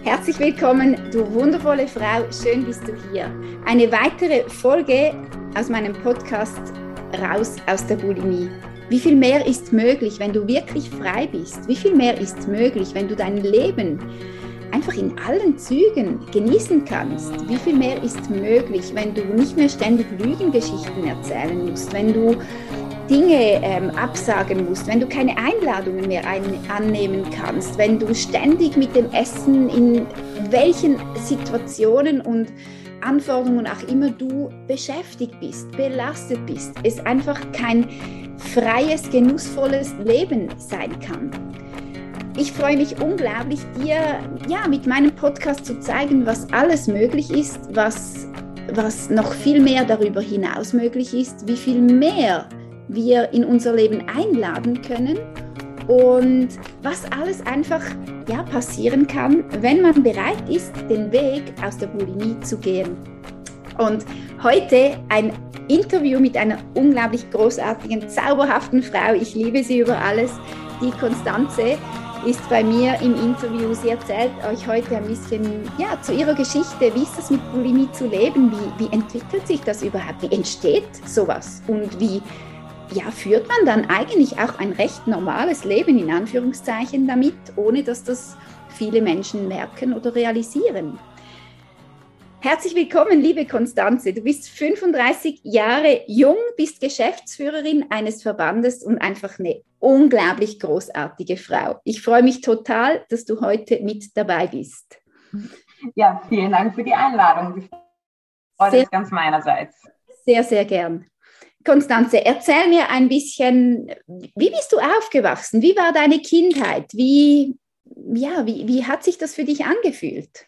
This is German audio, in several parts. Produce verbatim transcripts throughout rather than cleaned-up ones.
Herzlich willkommen, du wundervolle Frau, schön bist du hier. Eine weitere Folge aus meinem Podcast Raus aus der Bulimie. Wie viel mehr ist möglich, wenn du wirklich frei bist? Wie viel mehr ist möglich, wenn du dein Leben einfach in allen Zügen genießen kannst? Wie viel mehr ist möglich, wenn du nicht mehr ständig Lügengeschichten erzählen musst, wenn du Dinge ähm, absagen musst, wenn du keine Einladungen mehr ein, annehmen kannst, wenn du ständig mit dem Essen in welchen Situationen und Anforderungen auch immer du beschäftigt bist, belastet bist, es einfach kein freies, genussvolles Leben sein kann. Ich freue mich unglaublich, dir ja, mit meinem Podcast zu zeigen, was alles möglich ist, was, was noch viel mehr darüber hinaus möglich ist, wie viel mehr wir in unser Leben einladen können und was alles einfach ja, passieren kann, wenn man bereit ist, den Weg aus der Bulimie zu gehen. Und heute ein Interview mit einer unglaublich großartigen, zauberhaften Frau. Ich liebe sie über alles. Die Constanze ist bei mir im Interview. Sie erzählt euch heute ein bisschen ja, zu ihrer Geschichte. Wie ist das mit Bulimie zu leben? Wie, wie entwickelt sich das überhaupt? Wie entsteht sowas? Und wie ja, führt man dann eigentlich auch ein recht normales Leben, in Anführungszeichen, damit, ohne dass das viele Menschen merken oder realisieren. Herzlich willkommen, liebe Constanze. Du bist fünfunddreißig Jahre jung, bist Geschäftsführerin eines Verbandes und einfach eine unglaublich großartige Frau. Ich freue mich total, dass du heute mit dabei bist. Ja, vielen Dank für die Einladung. Die Freude ist ganz meinerseits. Sehr, sehr gern. Constanze, erzähl mir ein bisschen, wie bist du aufgewachsen? Wie war deine Kindheit? Wie, ja, wie, wie hat sich das für dich angefühlt?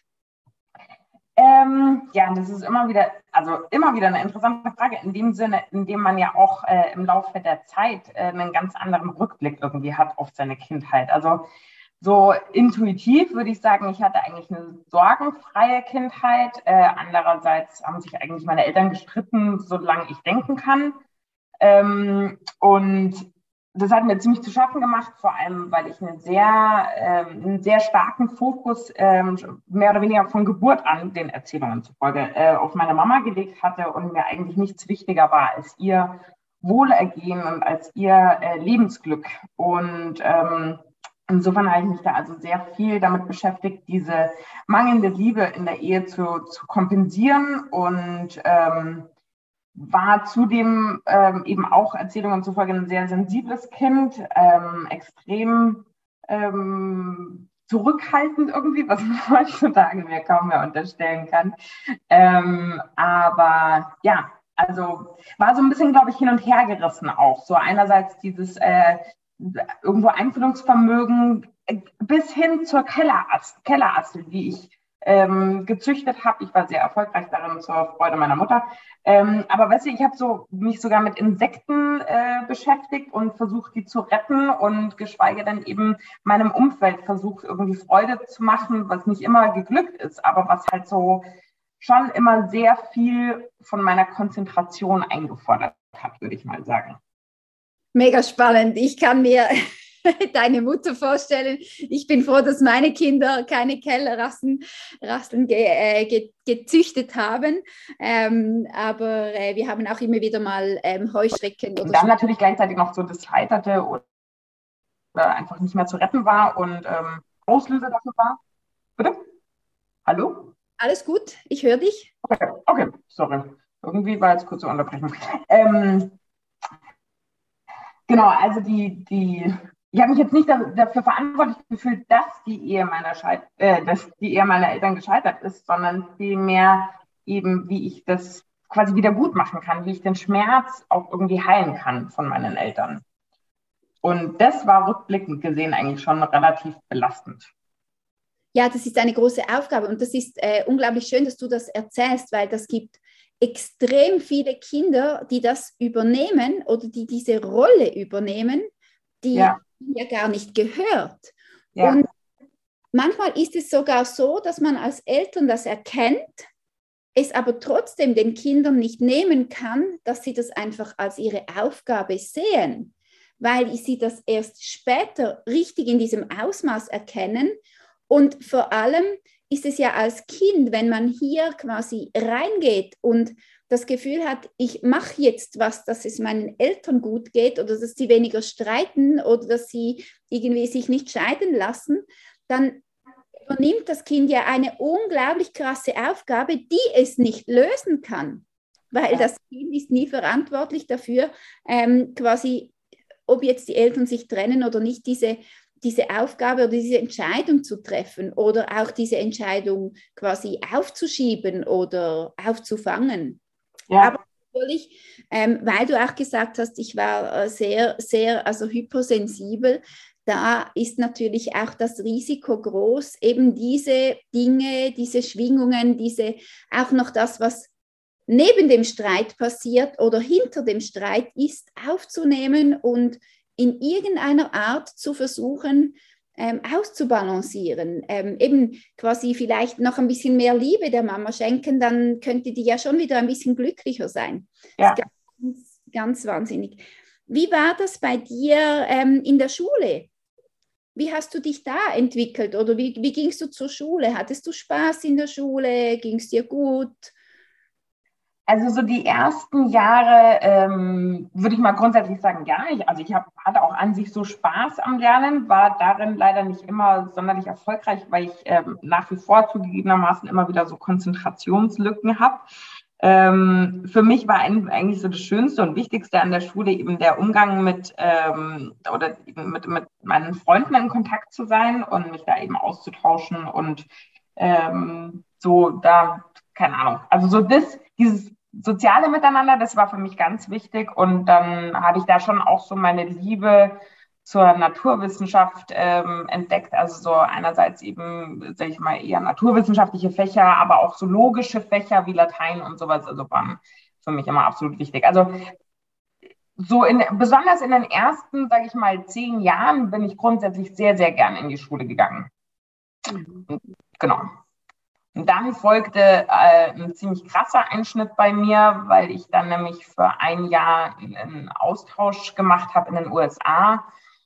Ähm, ja, das ist immer wieder, also immer wieder eine interessante Frage, in dem Sinne, in dem man ja auch äh, im Laufe der Zeit äh, einen ganz anderen Rückblick irgendwie hat auf seine Kindheit. Also so intuitiv würde ich sagen, ich hatte eigentlich eine sorgenfreie Kindheit. Äh, andererseits haben sich eigentlich meine Eltern gestritten, solange ich denken kann. Ähm, und das hat mir ziemlich zu schaffen gemacht, vor allem, weil ich einen sehr, ähm, einen sehr starken Fokus, ähm, mehr oder weniger von Geburt an, den Erzählungen zufolge, äh, auf meine Mama gelegt hatte und mir eigentlich nichts wichtiger war als ihr Wohlergehen und als ihr äh, Lebensglück. Und ähm, insofern habe ich mich da also sehr viel damit beschäftigt, diese mangelnde Liebe in der Ehe zu, zu kompensieren und ähm, war zudem ähm, eben auch Erzählungen zufolge ein sehr sensibles Kind, ähm, extrem ähm, zurückhaltend irgendwie, was man heutzutage mir kaum mehr unterstellen kann. Ähm, aber ja, also war so ein bisschen, glaube ich, hin und her gerissen auch. So einerseits dieses äh, irgendwo Einfühlungsvermögen äh, bis hin zur Kellerassel, Kellerassel, die ich ähm, gezüchtet habe. Ich war sehr erfolgreich darin, zur Freude meiner Mutter. Ähm, aber weißt du, ich habe so, mich sogar mit Insekten äh, beschäftigt und versucht, die zu retten und geschweige denn eben meinem Umfeld versucht, irgendwie Freude zu machen, was nicht immer geglückt ist, aber was halt so schon immer sehr viel von meiner Konzentration eingefordert hat, würde ich mal sagen. Mega spannend. Ich kann mir deine Mutter vorstellen. Ich bin froh, dass meine Kinder keine Kellerrassen Rassen ge, äh, ge, gezüchtet haben. Ähm, aber äh, wir haben auch immer wieder mal ähm, Heuschrecken. Oder und dann natürlich gleichzeitig noch so das Scheiterte oder einfach nicht mehr zu retten war und ähm, Auslöser dafür war. Bitte? Hallo? Alles gut, ich höre dich. Okay, okay, sorry. Irgendwie war jetzt kurze Unterbrechung. Ähm, genau, also die, die ich habe mich jetzt nicht dafür verantwortlich gefühlt, dass die Ehe meiner, Scheit äh, dass die Ehe meiner Eltern gescheitert ist, sondern vielmehr eben, wie ich das quasi wieder gut machen kann, wie ich den Schmerz auch irgendwie heilen kann von meinen Eltern. Und das war rückblickend gesehen eigentlich schon relativ belastend. Ja, das ist eine große Aufgabe und das ist äh, unglaublich schön, dass du das erzählst, weil das gibt extrem viele Kinder, die das übernehmen oder die diese Rolle übernehmen, die ja, ja gar nicht gehört. Ja. Und manchmal ist es sogar so, dass man als Eltern das erkennt, es aber trotzdem den Kindern nicht nehmen kann, dass sie das einfach als ihre Aufgabe sehen, weil sie das erst später richtig in diesem Ausmaß erkennen und vor allem ist es ja als Kind, wenn man hier quasi reingeht und das Gefühl hat, ich mache jetzt was, dass es meinen Eltern gut geht oder dass sie weniger streiten oder dass sie irgendwie sich nicht scheiden lassen, dann übernimmt das Kind ja eine unglaublich krasse Aufgabe, die es nicht lösen kann, weil ja. das Kind ist nie verantwortlich dafür, ähm, quasi, ob jetzt die Eltern sich trennen oder nicht, diese, diese Aufgabe oder diese Entscheidung zu treffen oder auch diese Entscheidung quasi aufzuschieben oder aufzufangen. Ja. Aber natürlich, ähm, weil du auch gesagt hast, ich war äh, sehr, sehr also hypersensibel, da ist natürlich auch das Risiko groß, eben diese Dinge, diese Schwingungen, diese, auch noch das, was neben dem Streit passiert oder hinter dem Streit ist, aufzunehmen und in irgendeiner Art zu versuchen, ähm, auszubalancieren. Ähm, eben quasi vielleicht noch ein bisschen mehr Liebe der Mama schenken, dann könnte die ja schon wieder ein bisschen glücklicher sein. Ja. Das ist ganz, ganz wahnsinnig. Wie war das bei dir ähm, in der Schule? Wie hast du dich da entwickelt oder wie, wie gingst du zur Schule? Hattest du Spaß in der Schule? Ging es dir gut? Also so die ersten Jahre ähm, würde ich mal grundsätzlich sagen, ja. Ich, also ich hab, hatte auch an sich so Spaß am Lernen, war darin leider nicht immer sonderlich erfolgreich, weil ich ähm, nach wie vor zugegebenermaßen immer wieder so Konzentrationslücken habe. Ähm, für mich war eigentlich so das Schönste und Wichtigste an der Schule eben der Umgang mit ähm, oder eben mit, mit meinen Freunden in Kontakt zu sein und mich da eben auszutauschen und ähm, so da, keine Ahnung, also so das, dieses soziale Miteinander, das war für mich ganz wichtig und dann habe ich da schon auch so meine Liebe zur Naturwissenschaft ähm, entdeckt, also so einerseits eben, sage ich mal, eher naturwissenschaftliche Fächer, aber auch so logische Fächer wie Latein und sowas, also waren für mich immer absolut wichtig. Also so in, besonders in den ersten, sage ich mal, zehn Jahren bin ich grundsätzlich sehr, sehr gern in die Schule gegangen. Mhm. Genau. Und dann folgte äh, ein ziemlich krasser Einschnitt bei mir, weil ich dann nämlich für ein Jahr einen Austausch gemacht habe in den U S A.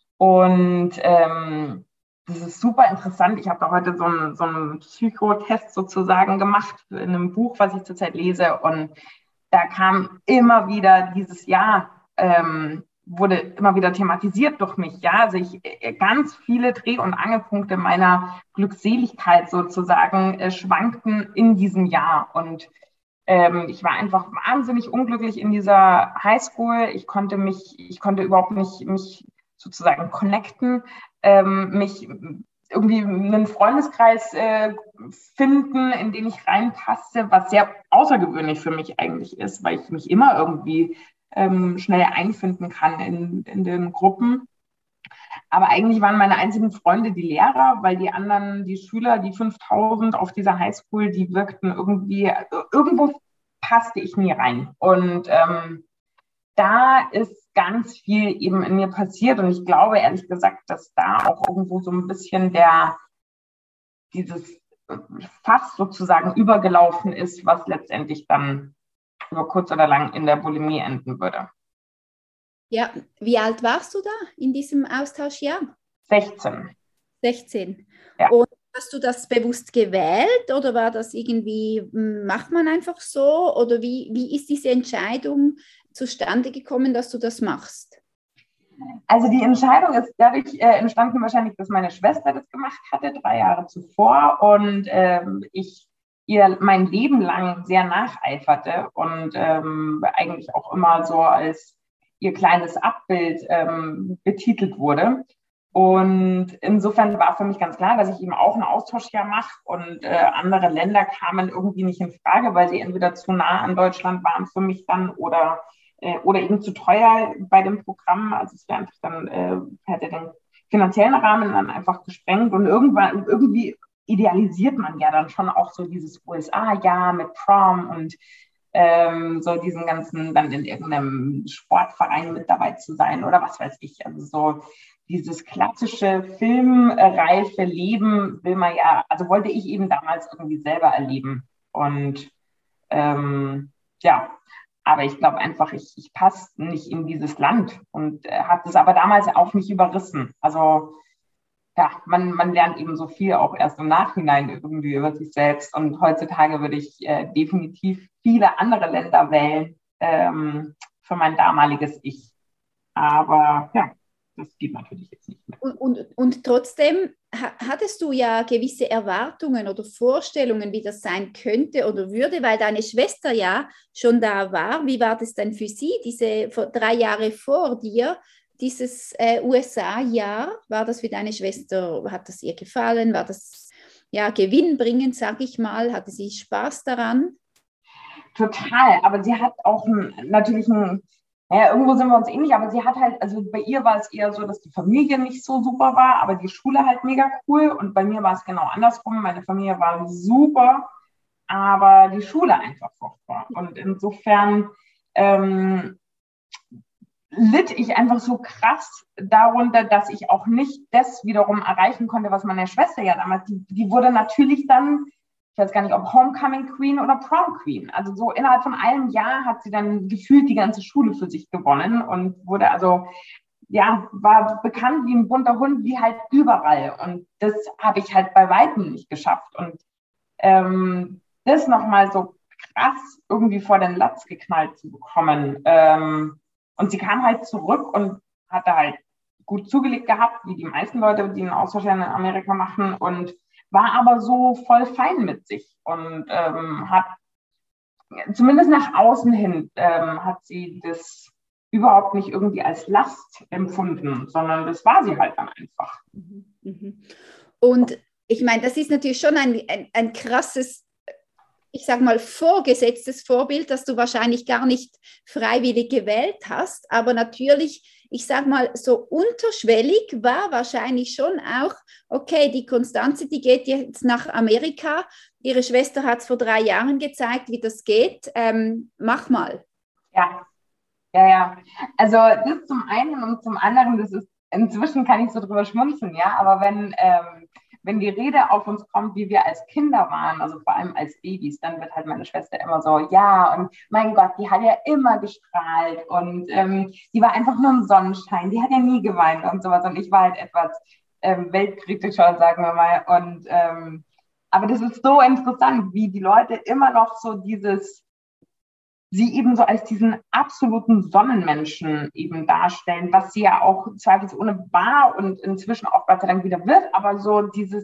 Und ähm, das ist super interessant. Ich habe da heute so einen, so einen Psychotest sozusagen gemacht in einem Buch, was ich zurzeit lese. Und da kam immer wieder dieses Jahr, ähm, wurde immer wieder thematisiert durch mich. Ja, also ich ganz viele Dreh- und Angelpunkte meiner Glückseligkeit sozusagen äh, schwankten in diesem Jahr. Und ähm, ich war einfach wahnsinnig unglücklich in dieser Highschool. Ich konnte mich, ich konnte überhaupt nicht mich sozusagen connecten, ähm, mich irgendwie einen Freundeskreis äh, finden, in den ich reinpasse, was sehr außergewöhnlich für mich eigentlich ist, weil ich mich immer irgendwie ähm, schnell einfinden kann in, in den Gruppen. Aber eigentlich waren meine einzigen Freunde die Lehrer, weil die anderen, die Schüler, die fünftausend auf dieser Highschool, die wirkten irgendwie, irgendwo passte ich nie rein. Und ähm, da ist ganz viel eben in mir passiert und ich glaube ehrlich gesagt, dass da auch irgendwo so ein bisschen der, dieses Fass sozusagen übergelaufen ist, was letztendlich dann über kurz oder lang in der Bulimie enden würde. Ja, wie alt warst du da in diesem Austauschjahr? sechzehn. sechzehn. Ja. Und hast du das bewusst gewählt oder war das irgendwie, macht man einfach so oder wie, wie ist diese Entscheidung zustande gekommen, dass du das machst? Also die Entscheidung ist dadurch äh, entstanden wahrscheinlich, dass meine Schwester das gemacht hatte, drei Jahre zuvor und ähm, ich ihr mein Leben lang sehr nacheiferte und ähm, eigentlich auch immer so als ihr kleines Abbild ähm, betitelt wurde. Und insofern war für mich ganz klar, dass ich eben auch ein Austauschjahr mache und äh, andere Länder kamen irgendwie nicht in Frage, weil sie entweder zu nah an Deutschland waren für mich dann oder äh, oder eben zu teuer bei dem Programm. Also es wäre einfach dann, äh, hätte den finanziellen Rahmen dann einfach gesprengt und irgendwann irgendwie idealisiert man ja dann schon auch so dieses U S A-Jahr mit Prom und ähm, so diesen ganzen, dann in irgendeinem Sportverein mit dabei zu sein oder was weiß ich. Also so dieses klassische filmreife Leben will man ja, also wollte ich eben damals irgendwie selber erleben. Und ähm, ja, aber ich glaube einfach, ich, ich passe nicht in dieses Land und äh, habe das aber damals auf mich überrissen. Also ja, man, man lernt eben so viel auch erst im Nachhinein irgendwie über sich selbst. Und heutzutage würde ich äh, definitiv viele andere Länder wählen ähm, für mein damaliges Ich. Aber ja, das geht natürlich jetzt nicht mehr. Und, und, und trotzdem ha- hattest du ja gewisse Erwartungen oder Vorstellungen, wie das sein könnte oder würde, weil deine Schwester ja schon da war. Wie war das denn für sie, diese vor, drei Jahre vor dir, dieses äh, U S A-Jahr? War das für deine Schwester, hat das ihr gefallen? War das ja gewinnbringend, sag ich mal? Hatte sie Spaß daran? Total, aber sie hat auch ein, natürlich ein, naja, irgendwo sind wir uns ähnlich, aber sie hat halt, also bei ihr war es eher so, dass die Familie nicht so super war, aber die Schule halt mega cool, und bei mir war es genau andersrum. Meine Familie war super, aber die Schule einfach furchtbar. Und insofern ähm, litt ich einfach so krass darunter, dass ich auch nicht das wiederum erreichen konnte, was meine Schwester ja damals, die, die wurde natürlich dann, ich weiß gar nicht, ob Homecoming Queen oder Prom Queen. Also so innerhalb von einem Jahr hat sie dann gefühlt die ganze Schule für sich gewonnen und wurde also, ja, war bekannt wie ein bunter Hund, wie halt überall. Und das habe ich halt bei Weitem nicht geschafft. Und ähm, das nochmal so krass irgendwie vor den Latz geknallt zu bekommen. Ähm, und sie kam halt zurück und hatte halt gut zugelegt gehabt, wie die meisten Leute, die einen Austausch in Amerika machen, und war aber so voll fein mit sich und ähm, hat zumindest nach außen hin ähm, hat sie das überhaupt nicht irgendwie als Last empfunden, sondern das war sie halt dann einfach. Mhm. Mhm. Und ich meine, das ist natürlich schon ein, ein, ein krasses, ich sage mal, vorgesetztes Vorbild, das du wahrscheinlich gar nicht freiwillig gewählt hast. Aber natürlich, ich sage mal, so unterschwellig war wahrscheinlich schon auch, okay, die Constanze, die geht jetzt nach Amerika. Ihre Schwester hat es vor drei Jahren gezeigt, wie das geht. Ähm, mach mal. Ja, ja, ja. Also das zum einen, und zum anderen, das ist, inzwischen kann ich so drüber schmunzeln, ja, aber wenn, ähm, wenn die Rede auf uns kommt, wie wir als Kinder waren, also vor allem als Babys, dann wird halt meine Schwester immer so, ja, und mein Gott, die hat ja immer gestrahlt und ähm, die war einfach nur ein Sonnenschein, die hat ja nie geweint und sowas, und ich war halt etwas ähm, weltkritischer, sagen wir mal, und ähm, aber das ist so interessant, wie die Leute immer noch so dieses, sie eben so als diesen absoluten Sonnenmenschen eben darstellen, was sie ja auch zweifelsohne war und inzwischen auch Gott sei Dank wieder wird, aber so dieses,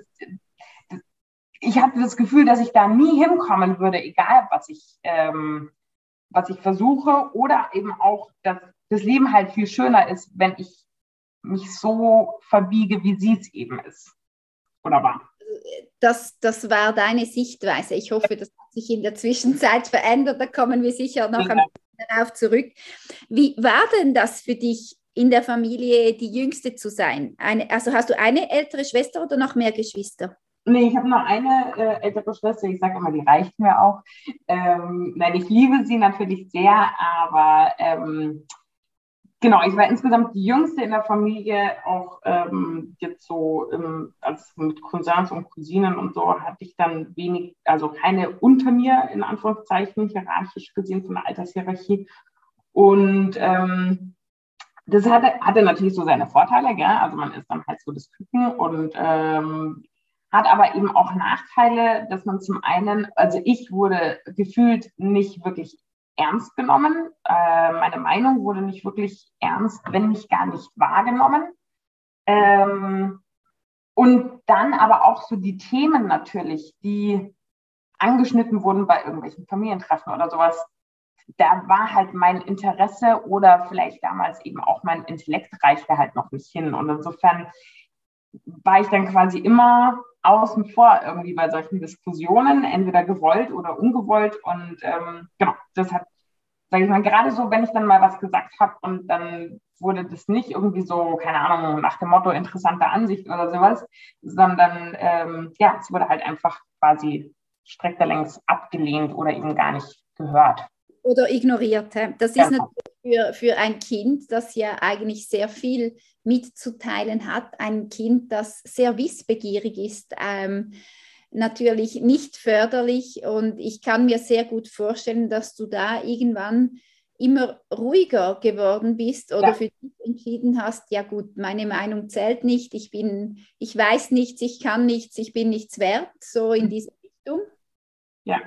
ich hatte das Gefühl, dass ich da nie hinkommen würde, egal was ich, ähm, was ich versuche, oder eben auch, dass das Leben halt viel schöner ist, wenn ich mich so verbiege, wie sie es eben ist oder war. Das, das war deine Sichtweise. Ich hoffe, das hat sich in der Zwischenzeit verändert. Da kommen wir sicher noch ein bisschen darauf zurück. Wie war denn das für dich, in der Familie die Jüngste zu sein? Eine, also hast du eine ältere Schwester oder noch mehr Geschwister? Nee, ich habe nur eine äh, ältere Schwester, ich sage immer, die reicht mir auch. Ähm, nein, ich liebe sie natürlich sehr, aber ähm, genau, ich war insgesamt die Jüngste in der Familie, auch ähm, jetzt so, ähm, als mit Cousins und Cousinen und so, hatte ich dann wenig, also keine unter mir, in Anführungszeichen, hierarchisch gesehen von der Altershierarchie. Und ähm, das hatte, hatte natürlich so seine Vorteile, gell? Also man ist dann halt so das Küken und ähm, hat aber eben auch Nachteile, dass man zum einen, also ich wurde gefühlt nicht wirklich ernst genommen. Äh, meine Meinung wurde nicht wirklich ernst, wenn nicht gar nicht wahrgenommen. Ähm, und dann aber auch so die Themen natürlich, die angeschnitten wurden bei irgendwelchen Familientreffen oder sowas. Da war halt mein Interesse oder vielleicht damals eben auch mein Intellekt reichte halt noch nicht hin. Und insofern war ich dann quasi immer außen vor irgendwie bei solchen Diskussionen, entweder gewollt oder ungewollt. Und ähm, genau, das hat, sage ich mal, gerade so, wenn ich dann mal was gesagt habe und dann wurde das nicht irgendwie so, keine Ahnung, nach dem Motto interessante Ansicht oder sowas, sondern ähm, ja, es wurde halt einfach quasi streckerlängs abgelehnt oder eben gar nicht gehört. Oder ignoriert. Das ist Genau. natürlich für, für ein Kind, das ja eigentlich sehr viel mitzuteilen hat, ein Kind, das sehr wissbegierig ist, ähm, natürlich nicht förderlich. Und ich kann mir sehr gut vorstellen, dass du da irgendwann immer ruhiger geworden bist oder Ja. für dich entschieden hast, ja gut, meine Meinung zählt nicht, ich bin, ich weiß nichts, ich kann nichts, ich bin nichts wert, so in diese Richtung? Ja,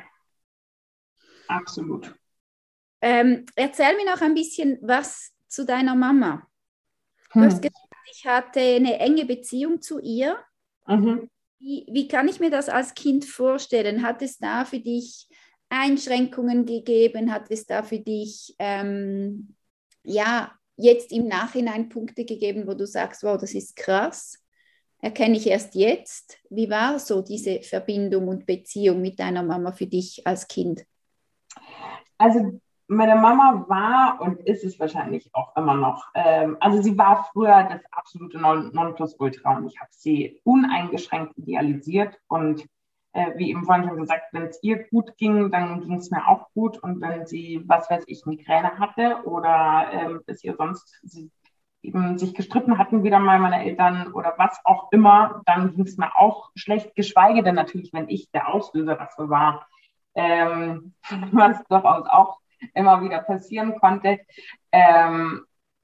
absolut. Ähm, erzähl mir noch ein bisschen was zu deiner Mama. Du hast Hm. gesagt, ich hatte eine enge Beziehung zu ihr. Mhm. Wie, wie kann ich mir das als Kind vorstellen? Hat es da für dich Einschränkungen gegeben? Hat es da für dich, ähm, ja, jetzt im Nachhinein Punkte gegeben, wo du sagst, wow, das ist krass, erkenne ich erst jetzt? Wie war so diese Verbindung und Beziehung mit deiner Mama für dich als Kind? Also meine Mama war und ist es wahrscheinlich auch immer noch. Ähm, also sie war früher das absolute Non- Nonplusultra und ich habe sie uneingeschränkt idealisiert. Und äh, wie eben vorhin schon gesagt, wenn es ihr gut ging, dann ging es mir auch gut. Und wenn sie, was weiß ich, Migräne hatte oder ähm, es ihr sonst sie eben sich gestritten hatten, wieder mal meine Eltern oder was auch immer, dann ging es mir auch schlecht, geschweige denn natürlich, wenn ich der Auslöser dafür war, ähm, was durchaus auch immer wieder passieren konnte. Ähm,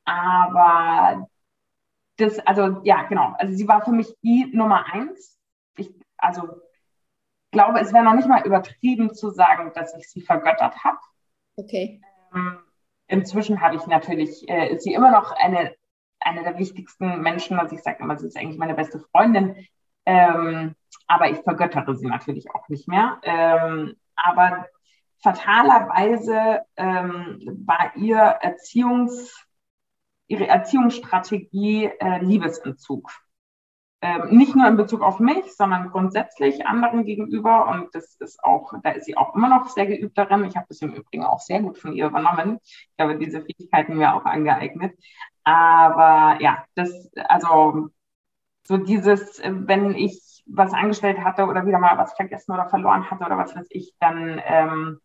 aber das, also ja, genau, also sie war für mich die Nummer eins. Ich, also glaube, es wäre noch nicht mal übertrieben zu sagen, dass ich sie vergöttert habe. Okay. Ähm, inzwischen habe ich natürlich, äh, ist sie immer noch eine, eine der wichtigsten Menschen, also ich sage immer, sie ist eigentlich meine beste Freundin, ähm, aber ich vergöttere sie natürlich auch nicht mehr. Ähm, aber fatalerweise ähm, war ihr Erziehungs, ihre Erziehungsstrategie äh, Liebesentzug. Ähm, nicht nur in Bezug auf mich, sondern grundsätzlich anderen gegenüber. Und das ist auch, da ist sie auch immer noch sehr geübt darin. Ich habe das im Übrigen auch sehr gut von ihr übernommen. Ich habe diese Fähigkeiten mir auch angeeignet. Aber ja, das, also so dieses, wenn ich was angestellt hatte oder wieder mal was vergessen oder verloren hatte oder was weiß ich, dann ähm,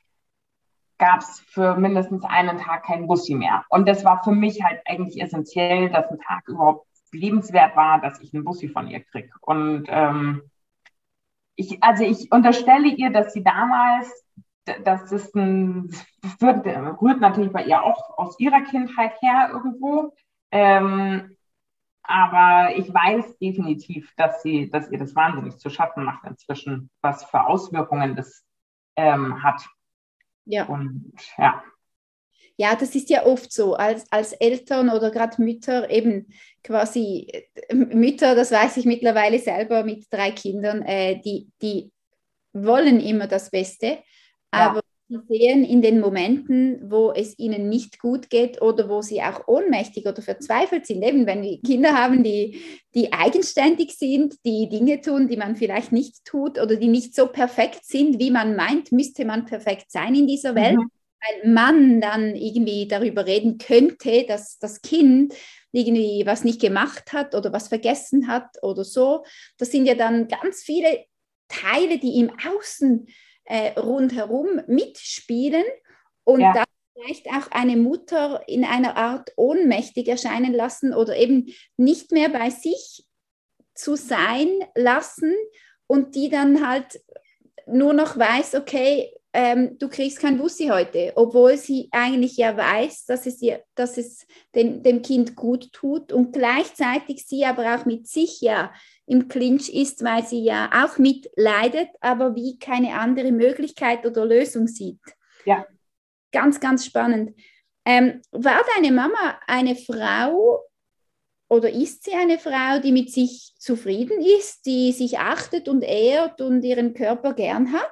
gab es für mindestens einen Tag kein Bussi mehr. Und das war für mich halt eigentlich essentiell, dass ein Tag überhaupt lebenswert war, dass ich einen Bussi von ihr kriege. Und ähm, ich, also ich unterstelle ihr, dass sie damals, dass das ein, wird, rührt natürlich bei ihr auch aus ihrer Kindheit her irgendwo. Ähm, aber ich weiß definitiv, dass sie, dass ihr das wahnsinnig zu schaffen macht inzwischen, was für Auswirkungen das ähm, hat. Ja. Und ja. Ja, das ist ja oft so, als, als Eltern oder gerade Mütter, eben quasi äh, Mütter, das weiß ich mittlerweile selber mit drei Kindern, äh, die, die wollen immer das Beste, Ja. aber sie sehen in den Momenten, wo es ihnen nicht gut geht oder wo sie auch ohnmächtig oder verzweifelt sind, eben wenn wir Kinder haben, die, die eigenständig sind, die Dinge tun, die man vielleicht nicht tut oder die nicht so perfekt sind, wie man meint, müsste man perfekt sein in dieser Welt. Mhm. Weil man dann irgendwie darüber reden könnte, dass das Kind irgendwie was nicht gemacht hat oder was vergessen hat oder so. Das sind ja dann ganz viele Teile, die im Außen äh, rundherum mitspielen und Ja. dann vielleicht auch eine Mutter in einer Art ohnmächtig erscheinen lassen oder eben nicht mehr bei sich zu sein lassen und die dann halt nur noch weiß, okay, ähm, du kriegst kein Bussi heute, obwohl sie eigentlich ja weiß, dass es, ihr, dass es dem, dem Kind gut tut und gleichzeitig sie aber auch mit sich ja im Clinch ist, weil sie ja auch mitleidet, aber wie keine andere Möglichkeit oder Lösung sieht. Ja. Ganz, ganz spannend. Ähm, war deine Mama eine Frau oder ist sie eine Frau, die mit sich zufrieden ist, die sich achtet und ehrt und ihren Körper gern hat?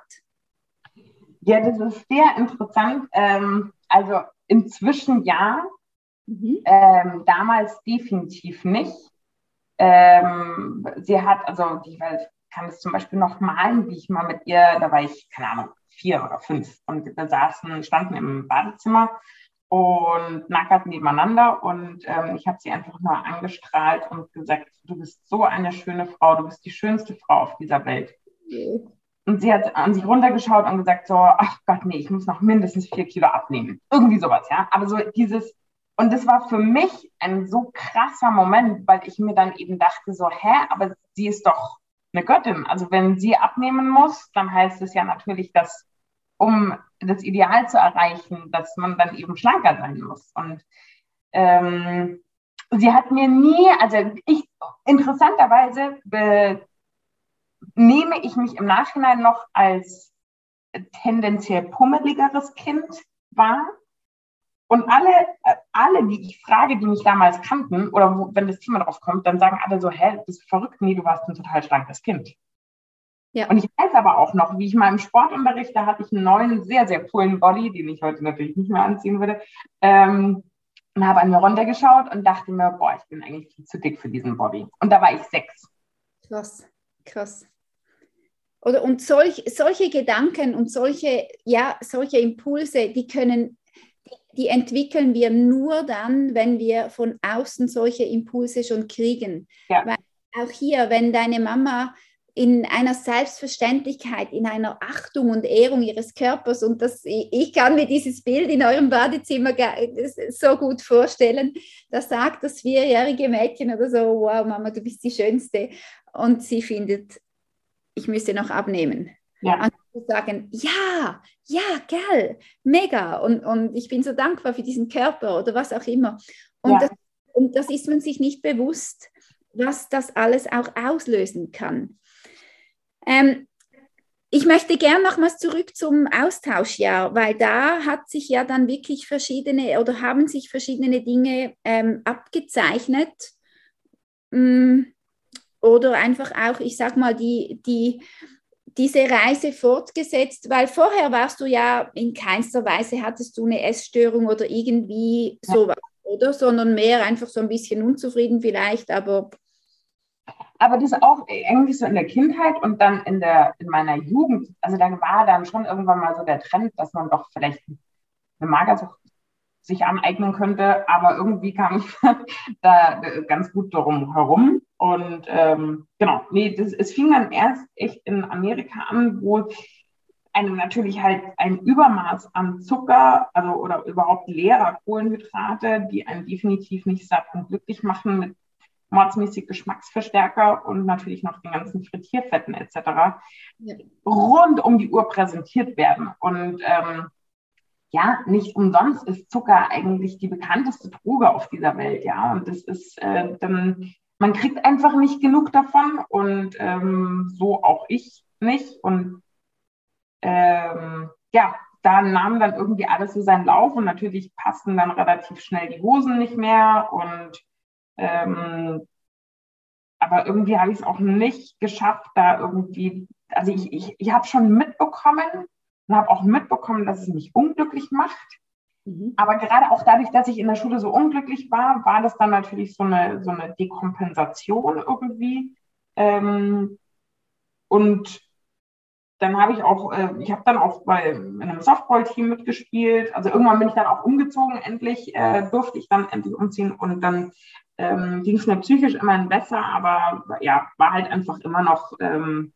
Ja, das ist sehr interessant. Ähm, also inzwischen ja, Mhm. ähm, damals definitiv nicht. Ähm, sie hat, also ich weiß, kann es zum Beispiel noch malen, wie ich mal mit ihr, da war ich, keine Ahnung, vier oder fünf und wir saßen, standen im Badezimmer und nackert nebeneinander und ähm, ich habe sie einfach nur angestrahlt und gesagt, du bist so eine schöne Frau, du bist die schönste Frau auf dieser Welt. Und sie hat an sich runtergeschaut und gesagt so, ach Gott, nee, ich muss noch mindestens vier Kilo abnehmen. Irgendwie sowas, ja. Aber so dieses, und das war für mich ein so krasser Moment, weil ich mir dann eben dachte so, hä, aber sie ist doch eine Göttin. Also wenn sie abnehmen muss, dann heißt es ja natürlich, dass um das Ideal zu erreichen, dass man dann eben schlanker sein muss. Und ähm, sie hat mir nie, also ich, interessanterweise be, nehme ich mich im Nachhinein noch als tendenziell pummeligeres Kind wahr. Und alle, alle, die ich frage, die mich damals kannten, oder wo, wenn das Thema drauf kommt, dann sagen alle so, hä, du bist verrückt, nee, du warst ein total schlankes Kind. Ja. Und ich weiß aber auch noch, wie ich mal im Sportunterricht, da hatte ich einen neuen, sehr, sehr coolen Body, den ich heute natürlich nicht mehr anziehen würde, ähm, und habe an mir runtergeschaut und dachte mir, boah, ich bin eigentlich viel zu dick für diesen Body. Und da war ich sechs. Krass, krass. Oder, und solch, solche Gedanken und solche, ja, solche Impulse, die können, die, die entwickeln wir nur dann, wenn wir von außen solche Impulse schon kriegen. Ja. Weil auch hier, wenn deine Mama in einer Selbstverständlichkeit, in einer Achtung und Ehrung ihres Körpers, und das, ich kann mir dieses Bild in eurem Badezimmer so gut vorstellen, da sagt das vierjährige Mädchen oder so, wow Mama, du bist die Schönste, und sie findet, ich müsste noch abnehmen. Ja. Und zu sagen, ja, ja, geil, mega, und, und ich bin so dankbar für diesen Körper oder was auch immer. Und, ja. das, und das ist man sich nicht bewusst, was das alles auch auslösen kann. Ähm, ich möchte gerne nochmals zurück zum Austauschjahr, weil da hat sich ja dann wirklich verschiedene oder haben sich verschiedene Dinge ähm, abgezeichnet. Mm, oder einfach auch, ich sag mal, die, die, diese Reise fortgesetzt, weil vorher warst du ja in keinster Weise, hattest du eine Essstörung oder irgendwie sowas, oder? Sondern mehr einfach so ein bisschen unzufrieden vielleicht, aber... Aber das auch irgendwie so in der Kindheit und dann in, der, in meiner Jugend, also da war dann schon irgendwann mal so der Trend, dass man doch vielleicht eine Magersucht sich aneignen könnte, aber irgendwie kam ich da ganz gut darum herum. Und ähm, genau, nee, das, es fing dann erst echt in Amerika an, wo einem natürlich halt ein Übermaß an Zucker, also oder überhaupt leerer Kohlenhydrate, die einen definitiv nicht satt und glücklich machen, mit mordsmäßig Geschmacksverstärker und natürlich noch den ganzen Frittierfetten et cetera. Ja. Rund um die Uhr präsentiert werden. Und ähm, ja, nicht umsonst ist Zucker eigentlich die bekannteste Droge auf dieser Welt. Ja, und das ist äh, dann, man kriegt einfach nicht genug davon und ähm, so auch ich nicht. Und ähm, ja, da nahm dann irgendwie alles so seinen Lauf und natürlich passten dann relativ schnell die Hosen nicht mehr und Ähm, aber irgendwie habe ich es auch nicht geschafft, da irgendwie, also ich, ich, ich habe schon mitbekommen und habe auch mitbekommen, dass es mich unglücklich macht. Mhm. Aber gerade auch dadurch, dass ich in der Schule so unglücklich war, war das dann natürlich so eine, so eine Dekompensation irgendwie. Ähm, und dann habe ich auch, äh, ich habe dann auch bei in einem Softball-Team mitgespielt. Also irgendwann bin ich dann auch umgezogen, endlich äh, durfte ich dann endlich umziehen und dann ähm, ging es mir psychisch immerhin besser, aber ja, war halt einfach immer noch ähm,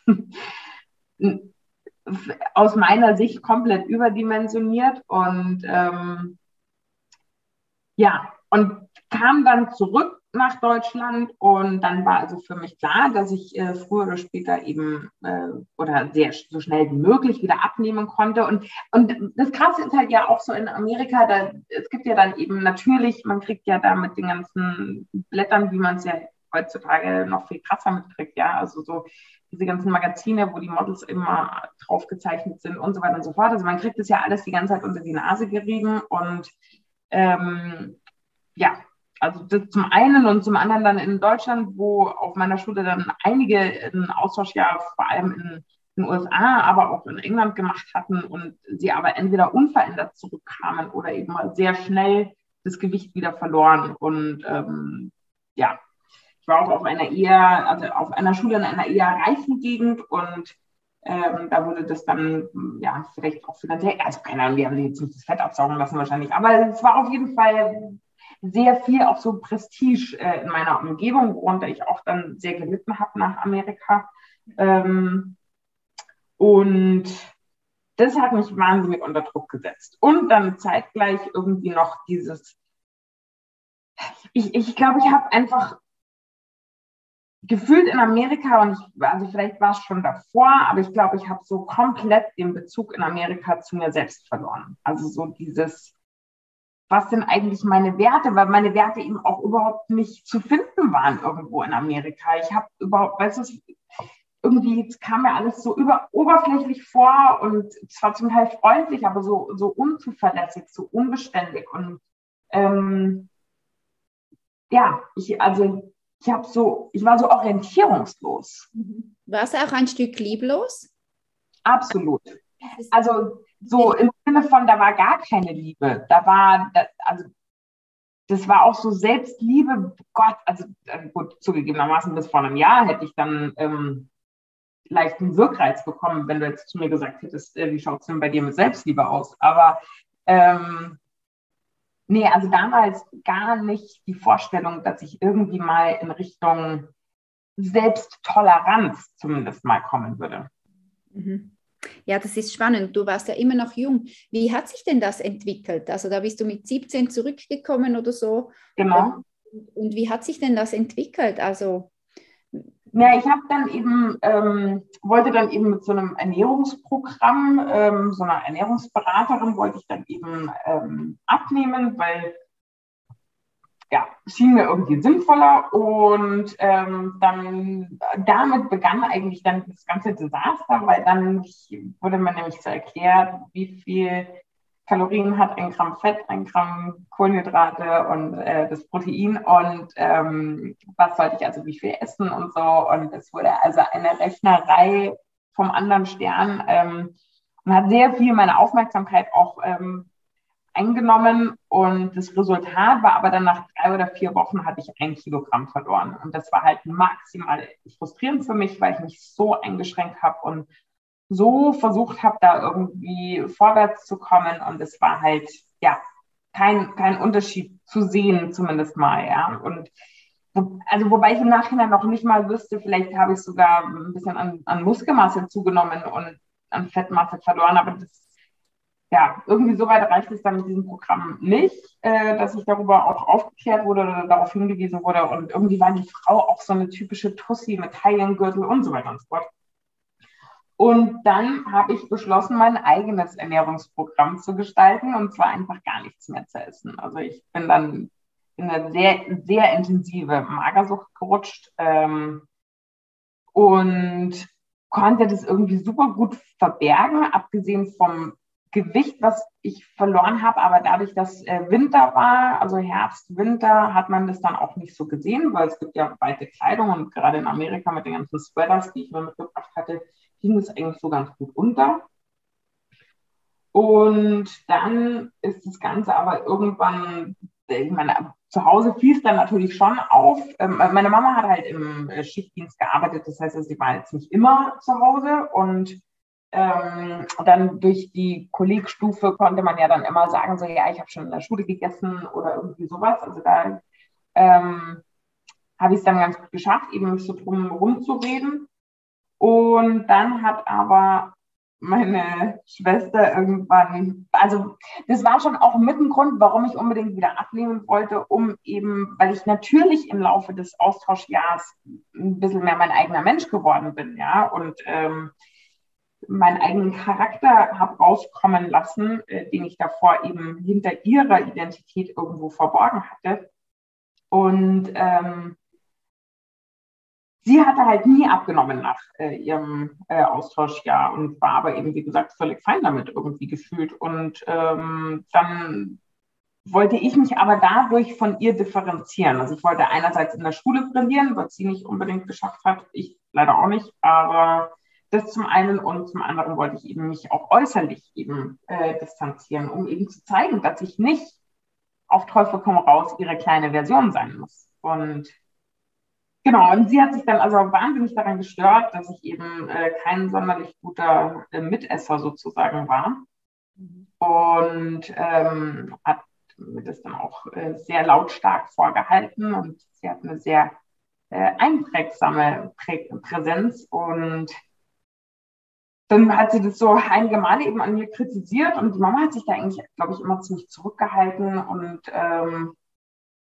aus meiner Sicht komplett überdimensioniert und ähm, ja, und kam dann zurück nach Deutschland und dann war also für mich klar, dass ich äh, früher oder später eben äh, oder sehr so schnell wie möglich wieder abnehmen konnte. Und, und das Krasse ist halt ja auch so in Amerika, da, es gibt ja dann eben natürlich, man kriegt ja da mit den ganzen Blättern, wie man es ja heutzutage noch viel krasser mitkriegt, ja, also so diese ganzen Magazine, wo die Models immer drauf gezeichnet sind und so weiter und so fort. Also man kriegt das ja alles die ganze Zeit unter die Nase gerieben und ähm, ja, also das zum einen und zum anderen dann in Deutschland, wo auf meiner Schule dann einige ein Austauschjahr vor allem in den U S A, aber auch in England gemacht hatten und sie aber entweder unverändert zurückkamen oder eben mal sehr schnell das Gewicht wieder verloren. Und ähm, ja, ich war auch auf einer eher, also auf einer Schule in einer eher reichen Gegend und ähm, da wurde das dann, ja, vielleicht auch finanziell, also keine Ahnung, wir haben jetzt nicht das Fett absaugen lassen wahrscheinlich, aber es war auf jeden Fall sehr viel auch so Prestige äh, in meiner Umgebung, worunter ich auch dann sehr gelitten habe nach Amerika. Ähm, und das hat mich wahnsinnig unter Druck gesetzt. Und dann zeitgleich irgendwie noch dieses, ich, ich glaube, ich habe einfach gefühlt in Amerika, und ich, also vielleicht war es schon davor, aber ich glaube, ich habe so komplett den Bezug in Amerika zu mir selbst verloren. Also so dieses, was sind eigentlich meine Werte, weil meine Werte eben auch überhaupt nicht zu finden waren irgendwo in Amerika. Ich habe überhaupt, weißt du, irgendwie kam mir alles so über, oberflächlich vor und zwar zum Teil freundlich, aber so, so unzuverlässig, so unbeständig. Und ähm, ja, ich, also ich habe so, ich war so orientierungslos. Warst du auch ein Stück lieblos? Absolut. Also so im Sinne von, da war gar keine Liebe. Da war, da, also das war auch so Selbstliebe. Gott, also gut, zugegebenermaßen bis vor einem Jahr hätte ich dann ähm, leichten Wirkreiz bekommen, wenn du jetzt zu mir gesagt hättest, äh, wie schaut es denn bei dir mit Selbstliebe aus? Aber ähm, nee, also damals gar nicht die Vorstellung, dass ich irgendwie mal in Richtung Selbsttoleranz zumindest mal kommen würde. Mhm. Ja, das ist spannend. Du warst ja immer noch jung. Wie hat sich denn das entwickelt? Also da bist du mit siebzehn zurückgekommen oder so. Genau. Und, und wie hat sich denn das entwickelt? Also ja, ich habe dann eben, ähm, wollte dann eben mit so einem Ernährungsprogramm, ähm, so einer Ernährungsberaterin wollte ich dann eben ähm, abnehmen, weil ja, schien mir irgendwie sinnvoller und ähm, dann damit begann eigentlich dann das ganze Desaster, weil dann wurde mir nämlich so erklärt, wie viel Kalorien hat ein Gramm Fett, ein Gramm Kohlenhydrate und äh, das Protein und ähm, was sollte ich also wie viel essen und so und es wurde also eine Rechnerei vom anderen Stern ähm, und hat sehr viel meine Aufmerksamkeit auch ähm, eingenommen und das Resultat war aber dann nach drei oder vier Wochen hatte ich ein Kilogramm verloren und das war halt maximal frustrierend für mich, weil ich mich so eingeschränkt habe und so versucht habe, da irgendwie vorwärts zu kommen und es war halt, ja, kein, kein Unterschied zu sehen, zumindest mal, ja, und also wobei ich im Nachhinein noch nicht mal wüsste, vielleicht habe ich sogar ein bisschen an, an Muskelmasse zugenommen und an Fettmasse verloren, aber das ja, irgendwie so weit reicht es dann mit diesem Programm nicht, äh, dass ich darüber auch aufgeklärt wurde oder darauf hingewiesen wurde. Und irgendwie war die Frau auch so eine typische Tussi mit Taillengürtel und so weiter und so fort. Und dann habe ich beschlossen, mein eigenes Ernährungsprogramm zu gestalten und zwar einfach gar nichts mehr zu essen. Also ich bin dann in eine sehr, sehr intensive Magersucht gerutscht ähm, und konnte das irgendwie super gut verbergen, abgesehen vom Gewicht, was ich verloren habe, aber dadurch, dass äh, Winter war, also Herbst, Winter, hat man das dann auch nicht so gesehen, weil es gibt ja weite Kleidung und gerade in Amerika mit den ganzen Sweaters, die ich mir mitgebracht hatte, ging es eigentlich so ganz gut unter. Und dann ist das Ganze aber irgendwann, ich meine, zu Hause fiel es dann natürlich schon auf. Ähm, meine Mama hat halt im Schichtdienst gearbeitet, das heißt, sie war jetzt nicht immer zu Hause und ähm, dann durch die Kollegstufe konnte man ja dann immer sagen, so ja, ich habe schon in der Schule gegessen oder irgendwie sowas. Also da ähm, habe ich es dann ganz gut geschafft, eben mich so drum rumzureden. Und dann hat aber meine Schwester irgendwann, also das war schon auch mit ein Grund, warum ich unbedingt wieder abnehmen wollte, um eben, weil ich natürlich im Laufe des Austauschjahres ein bisschen mehr mein eigener Mensch geworden bin, ja, und ähm, meinen eigenen Charakter habe rauskommen lassen, äh, den ich davor eben hinter ihrer Identität irgendwo verborgen hatte. Und ähm, sie hatte halt nie abgenommen nach äh, ihrem äh, Austauschjahr und war aber eben, wie gesagt, völlig fein damit irgendwie gefühlt. Und ähm, dann wollte ich mich aber dadurch von ihr differenzieren. Also ich wollte einerseits in der Schule brillieren, was sie nicht unbedingt geschafft hat, ich leider auch nicht, aber das zum einen und zum anderen wollte ich eben mich auch äußerlich eben äh, distanzieren, um eben zu zeigen, dass ich nicht auf Teufel komm raus ihre kleine Version sein muss. Und genau, und sie hat sich dann also wahnsinnig daran gestört, dass ich eben äh, kein sonderlich guter äh, Mitesser sozusagen war. Und ähm, hat mir das dann auch äh, sehr lautstark vorgehalten. Und sie hat eine sehr äh, einprägsame Prä Präsenz. Und dann hat sie das so einige Male eben an mir kritisiert. Und die Mama hat sich da eigentlich, glaube ich, immer ziemlich zurückgehalten und ähm,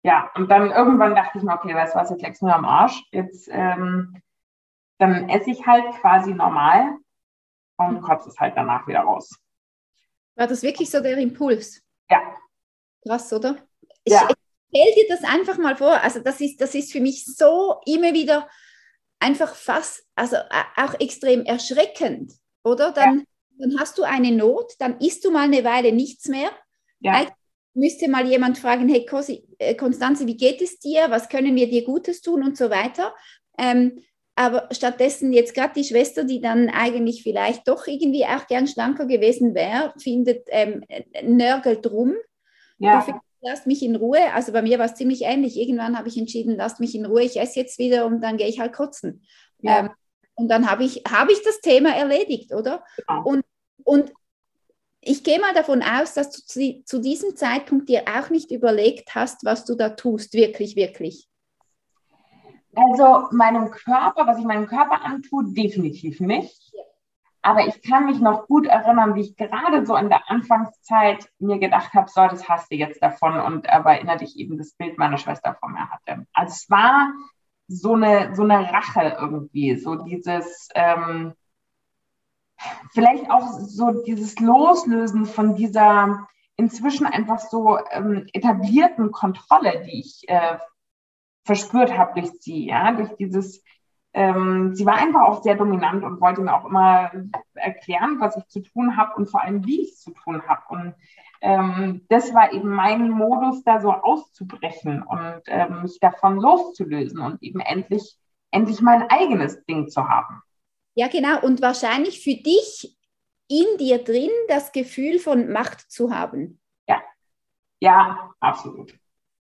Ja, und dann irgendwann dachte ich mir, okay, weißt du was, jetzt leckst du mir am Arsch. Jetzt, ähm, dann esse ich halt quasi normal und kotze es halt danach wieder raus. War das wirklich so der Impuls? Ja. Krass, oder? Ich, Ja. ich stell dir das einfach mal vor. Also das ist, das ist für mich so immer wieder einfach fast, also auch extrem erschreckend, oder? Dann, ja. dann hast du eine Not, dann isst du mal eine Weile nichts mehr. Ja. Eigentlich müsste mal jemand fragen, hey Constanze, wie geht es dir? Was können wir dir Gutes tun und so weiter. Ähm, aber stattdessen jetzt gerade die Schwester, die dann eigentlich vielleicht doch irgendwie auch gern schlanker gewesen wäre, findet, ähm, nörgelt rum. Ja. Du findest, lasst mich in Ruhe. Also bei mir war es ziemlich ähnlich. Irgendwann habe ich entschieden, lasst mich in Ruhe, ich esse jetzt wieder und dann gehe ich halt kotzen. Ja. Ähm, und dann habe ich, hab ich das Thema erledigt, oder? Genau. Und, und ich gehe mal davon aus, dass du zu, zu diesem Zeitpunkt dir auch nicht überlegt hast, was du da tust, wirklich, wirklich. Also meinem Körper, was ich meinem Körper antue, definitiv nicht. Ja. Aber ich kann mich noch gut erinnern, wie ich gerade so in der Anfangszeit mir gedacht habe, so, das hast du jetzt davon, und aber innerlich eben das Bild meiner Schwester vor mir hatte. Also es war so eine, so eine Rache irgendwie, so dieses, ähm, vielleicht auch so dieses Loslösen von dieser inzwischen einfach so ähm, etablierten Kontrolle, die ich äh, verspürt habe durch sie, ja, durch dieses, ähm, sie war einfach auch sehr dominant und wollte mir auch immer erklären, was ich zu tun habe und vor allem, wie ich es zu tun habe. Und ähm, das war eben mein Modus, da so auszubrechen und ähm, mich davon loszulösen und eben endlich, endlich mein eigenes Ding zu haben. Ja, genau. Und wahrscheinlich für dich in dir drin das Gefühl von Macht zu haben. Ja, ja, absolut.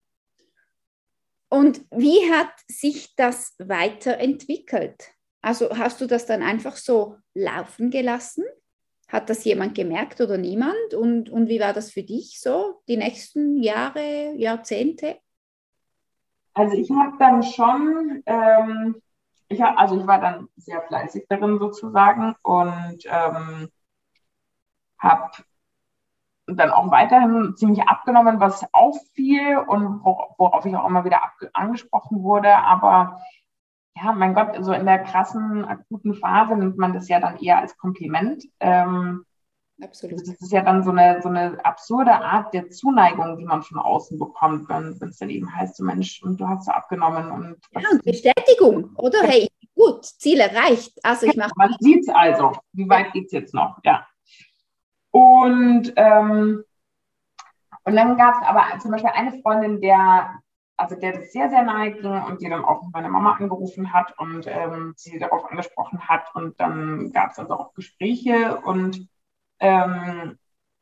Und wie hat sich das weiterentwickelt? Also hast du das dann einfach so laufen gelassen? Hat das jemand gemerkt oder niemand? Und, und wie war das für dich so, die nächsten Jahre, Jahrzehnte? Also ich habe dann schon, ähm, ich hab, also ich war dann sehr fleißig darin sozusagen und ähm, habe dann auch weiterhin ziemlich abgenommen, was auffiel und worauf ich auch immer wieder angesprochen wurde. Aber ja, mein Gott, so in der krassen, akuten Phase nimmt man das ja dann eher als Kompliment. Ähm, Absolut. Das ist ja dann so eine, so eine absurde Art der Zuneigung, die man von außen bekommt, wenn es dann eben heißt, so Mensch, und du hast so abgenommen. Und ja, und Bestätigung, oder? Hey, gut, Ziel erreicht. Also ich mache. Man sieht es also. Wie weit geht es jetzt noch? Ja. Und, ähm, und dann gab es aber zum Beispiel eine Freundin, der, also der das sehr, sehr nahe ging und die dann auch meine Mama angerufen hat und ähm, sie darauf angesprochen hat. Und dann gab es also auch Gespräche und ähm,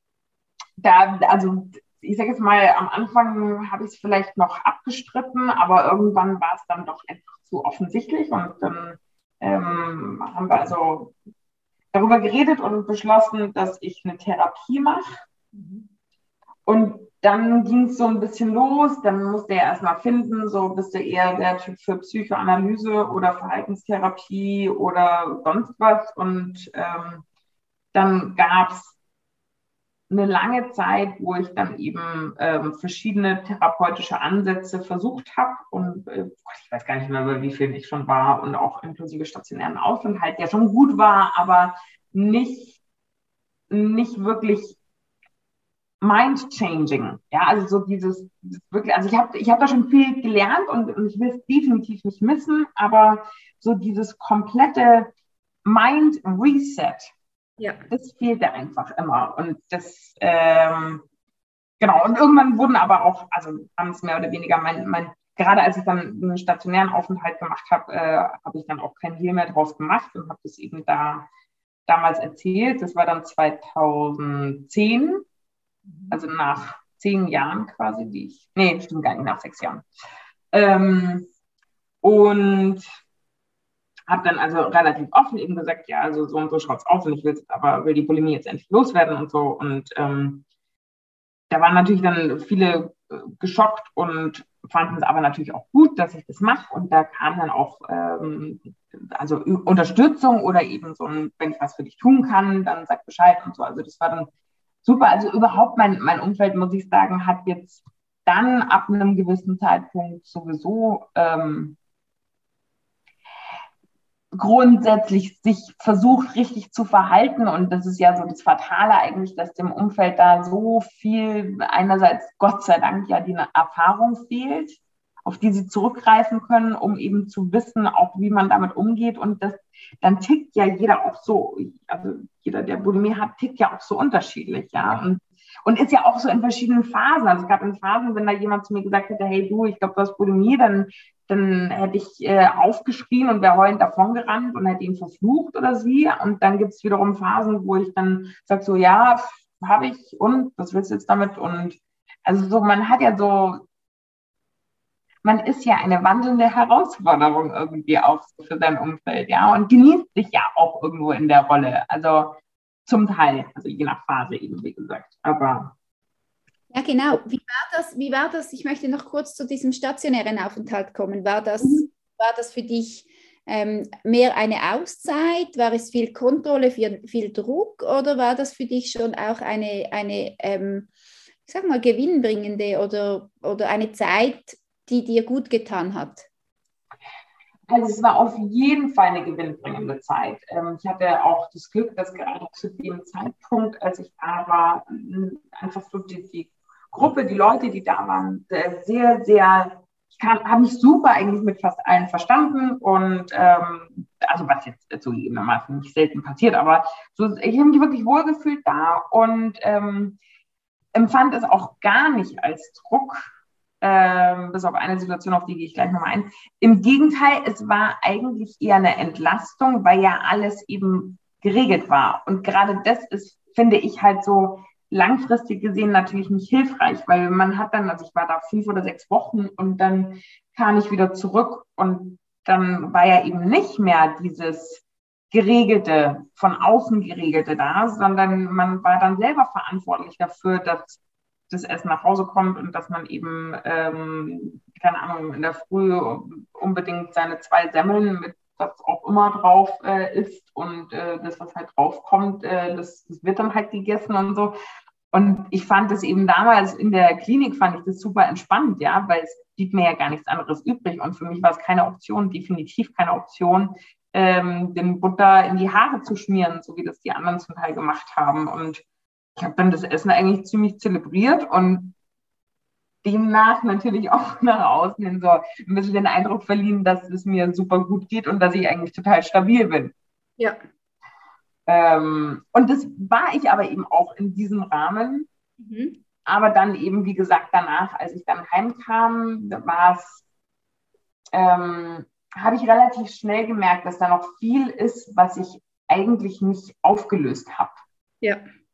da, also ich sage jetzt mal, am Anfang habe ich es vielleicht noch abgestritten, aber irgendwann war es dann doch einfach zu offensichtlich und dann ähm, haben wir also darüber geredet und beschlossen, dass ich eine Therapie mache. Mhm. Und dann ging es so ein bisschen los, dann musste er erstmal finden, so bist du eher der Typ für Psychoanalyse oder Verhaltenstherapie oder sonst was. Und ähm, dann gab es eine lange Zeit, wo ich dann eben ähm, verschiedene therapeutische Ansätze versucht habe und äh, ich weiß gar nicht mehr, bei wie viel ich schon war und auch inklusive stationären Aufenthalt, der schon gut war, aber nicht, nicht wirklich mind-changing. Ja, also so dieses, dieses wirklich, also ich habe ich hab da schon viel gelernt und, und ich will es definitiv nicht missen, aber so dieses komplette Mind-Reset, ja, das fehlte einfach immer. Und das, ähm, genau, und irgendwann wurden aber auch, also haben es mehr oder weniger mein, mein, gerade als ich dann einen stationären Aufenthalt gemacht habe, äh, habe ich dann auch kein Hehl mehr draus gemacht und habe das eben da damals erzählt. Das war dann zweitausendzehn, also nach zehn Jahren quasi, die ich, nee, stimmt gar nicht, nach sechs Jahren. Ähm, und habe dann also relativ offen eben gesagt, ja, also so und so schaut es aus und ich will aber will die Bulimie jetzt endlich loswerden und so. Und ähm, da waren natürlich dann viele äh, geschockt und fanden es aber natürlich auch gut, dass ich das mache. Und da kam dann auch ähm, also Unterstützung oder eben so ein, wenn ich was für dich tun kann, dann sag Bescheid und so. Also das war dann super. Also überhaupt mein, mein Umfeld, muss ich sagen, hat jetzt dann ab einem gewissen Zeitpunkt sowieso ähm, grundsätzlich sich versucht, richtig zu verhalten. Und das ist ja so das Fatale eigentlich, dass dem Umfeld da so viel, einerseits Gott sei Dank ja die Erfahrung fehlt, auf die sie zurückgreifen können, um eben zu wissen, auch wie man damit umgeht. Und das, dann tickt ja jeder auch so, also jeder, der Bulimie hat, tickt ja auch so unterschiedlich, ja. Und, und ist ja auch so in verschiedenen Phasen. Also es gab in Phasen, wenn da jemand zu mir gesagt hätte, hey du, ich glaube, du hast Bulimie, dann, dann hätte ich äh, aufgeschrien und wäre heulend davongerannt und hätte ihn verflucht oder sie. Und dann gibt es wiederum Phasen, wo ich dann sage so, ja, habe ich und, was willst du jetzt damit? Und also so, man hat ja so, man ist ja eine wandelnde Herausforderung irgendwie auch für sein Umfeld, ja, und genießt sich ja auch irgendwo in der Rolle. Also zum Teil, also je nach Phase eben, wie gesagt. Aber ja, genau. Wie war das? Wie war das? Ich möchte noch kurz zu diesem stationären Aufenthalt kommen. War das, Mhm. war das für dich ähm, mehr eine Auszeit? War es viel Kontrolle, viel, viel Druck? Oder war das für dich schon auch eine, eine ähm, ich sag mal, gewinnbringende oder, oder eine Zeit, die dir gut getan hat? Also es war auf jeden Fall eine gewinnbringende Zeit. Ähm, ich hatte auch das Glück, dass gerade zu dem Zeitpunkt, als ich da war, einfach so die, die Gruppe, die Leute, die da waren, sehr, sehr, ich habe mich super eigentlich mit fast allen verstanden und ähm, also was jetzt zugegebenermaßen nicht selten passiert, aber so, ich habe mich wirklich wohlgefühlt da und ähm, empfand es auch gar nicht als Druck, ähm, bis auf eine Situation, auf die gehe ich gleich nochmal ein. Im Gegenteil, es war eigentlich eher eine Entlastung, weil ja alles eben geregelt war. Und gerade das ist, finde ich, halt so langfristig gesehen natürlich nicht hilfreich, weil man hat dann, also ich war da fünf oder sechs Wochen und dann kam ich wieder zurück und dann war ja eben nicht mehr dieses Geregelte, von außen Geregelte da, sondern man war dann selber verantwortlich dafür, dass das Essen nach Hause kommt und dass man eben, ähm, keine Ahnung, in der Früh unbedingt seine zwei Semmeln mit was auch immer drauf äh, isst und äh, das, was halt draufkommt, äh, das, das wird dann halt gegessen und so. Und ich fand das eben damals in der Klinik, fand ich das super entspannt, ja, weil es blieb mir ja gar nichts anderes übrig. Und für mich war es keine Option, definitiv keine Option, ähm, den Butter in die Haare zu schmieren, so wie das die anderen zum Teil gemacht haben. Und ich habe dann das Essen eigentlich ziemlich zelebriert und demnach natürlich auch nach außen hin so ein bisschen den Eindruck verliehen, dass es mir super gut geht und dass ich eigentlich total stabil bin. Ja. Ähm, und das war ich aber eben auch in diesem Rahmen. Mhm. Aber dann eben, wie gesagt, danach, als ich dann heimkam, war es, ähm, habe ich relativ schnell gemerkt, dass da noch viel ist, was ich eigentlich nicht aufgelöst habe. Ja.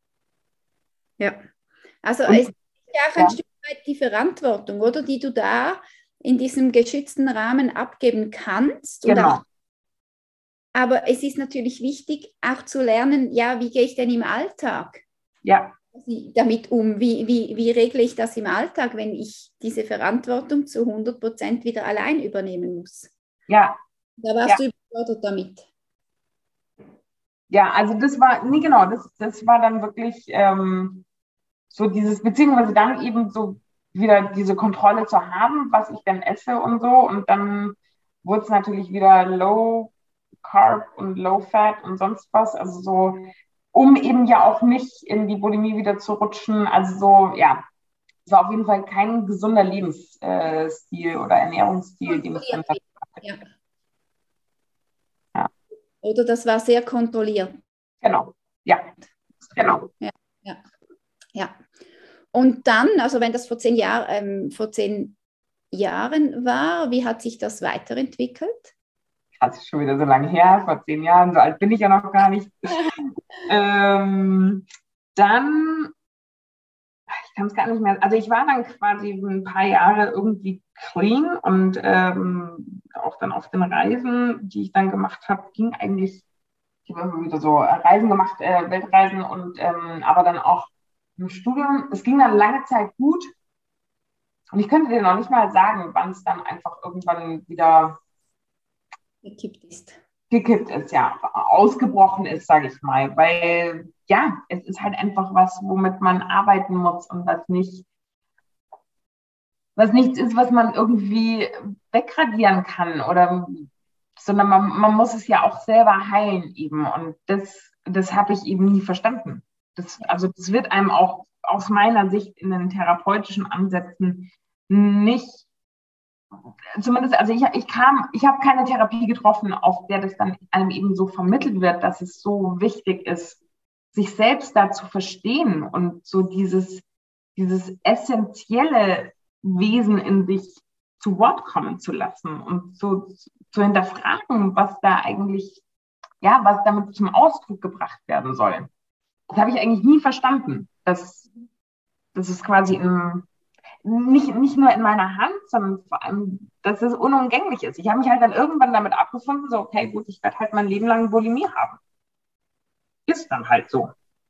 Ja. Also und, es ist ja auch ein ja. Stück weit die Verantwortung, oder, die du da in diesem geschützten Rahmen abgeben kannst. Genau. Und auch, aber es ist natürlich wichtig, auch zu lernen, ja, wie gehe ich denn im Alltag ja. damit um? Wie, wie, wie regle ich das im Alltag, wenn ich diese Verantwortung zu hundert Prozent wieder allein übernehmen muss? Ja. Da warst ja. du überfordert damit. Ja, also das war, nee, genau, das, das war dann wirklich ähm, so dieses, beziehungsweise dann eben so wieder diese Kontrolle zu haben, was ich denn esse und so. Und dann wurde es natürlich wieder Low Carb und Low Fat und sonst was. Also so, um eben ja auch nicht in die Bulimie wieder zu rutschen. Also so, ja, es war auf jeden Fall kein gesunder Lebensstil oder Ernährungsstil, den ich dann hatte. Ja. Ja. Oder das war sehr kontrolliert. Genau, ja, genau. Ja, ja, ja. Und dann, also wenn das vor zehn, Jahr, ähm, vor zehn Jahren war, wie hat sich das weiterentwickelt? Das ist schon wieder so lange her, vor zehn Jahren, so alt bin ich ja noch gar nicht. ähm, dann, ich kann es gar nicht mehr, also ich war dann quasi ein paar Jahre irgendwie clean und ähm, auch dann auf den Reisen, die ich dann gemacht habe, ging eigentlich, ich habe immer wieder so Reisen gemacht, äh, Weltreisen und ähm, aber dann auch im Studium, es ging dann lange Zeit gut und ich könnte dir noch nicht mal sagen, wann es dann einfach irgendwann wieder gekippt ist. gekippt ist, ja, ausgebrochen ist, sage ich mal, weil ja, es ist halt einfach was, womit man arbeiten muss und was nicht was nichts ist, was man irgendwie wegradieren kann oder, sondern man, man muss es ja auch selber heilen eben. Und das, das habe ich eben nie verstanden. Das, also das wird einem auch aus meiner Sicht in den therapeutischen Ansätzen nicht, zumindest, also ich, ich kam, ich habe keine Therapie getroffen, auf der das dann einem eben so vermittelt wird, dass es so wichtig ist, sich selbst da zu verstehen und so dieses, dieses essentielle Wesen in sich zu Wort kommen zu lassen und so zu hinterfragen, was da eigentlich, ja, was damit zum Ausdruck gebracht werden soll. Das habe ich eigentlich nie verstanden, dass, dass es quasi in, nicht, nicht nur in meiner Hand, sondern vor allem, dass es unumgänglich ist. Ich habe mich halt dann irgendwann damit abgefunden, so, okay, gut, ich werde halt mein Leben lang Bulimie haben. Ist dann halt so.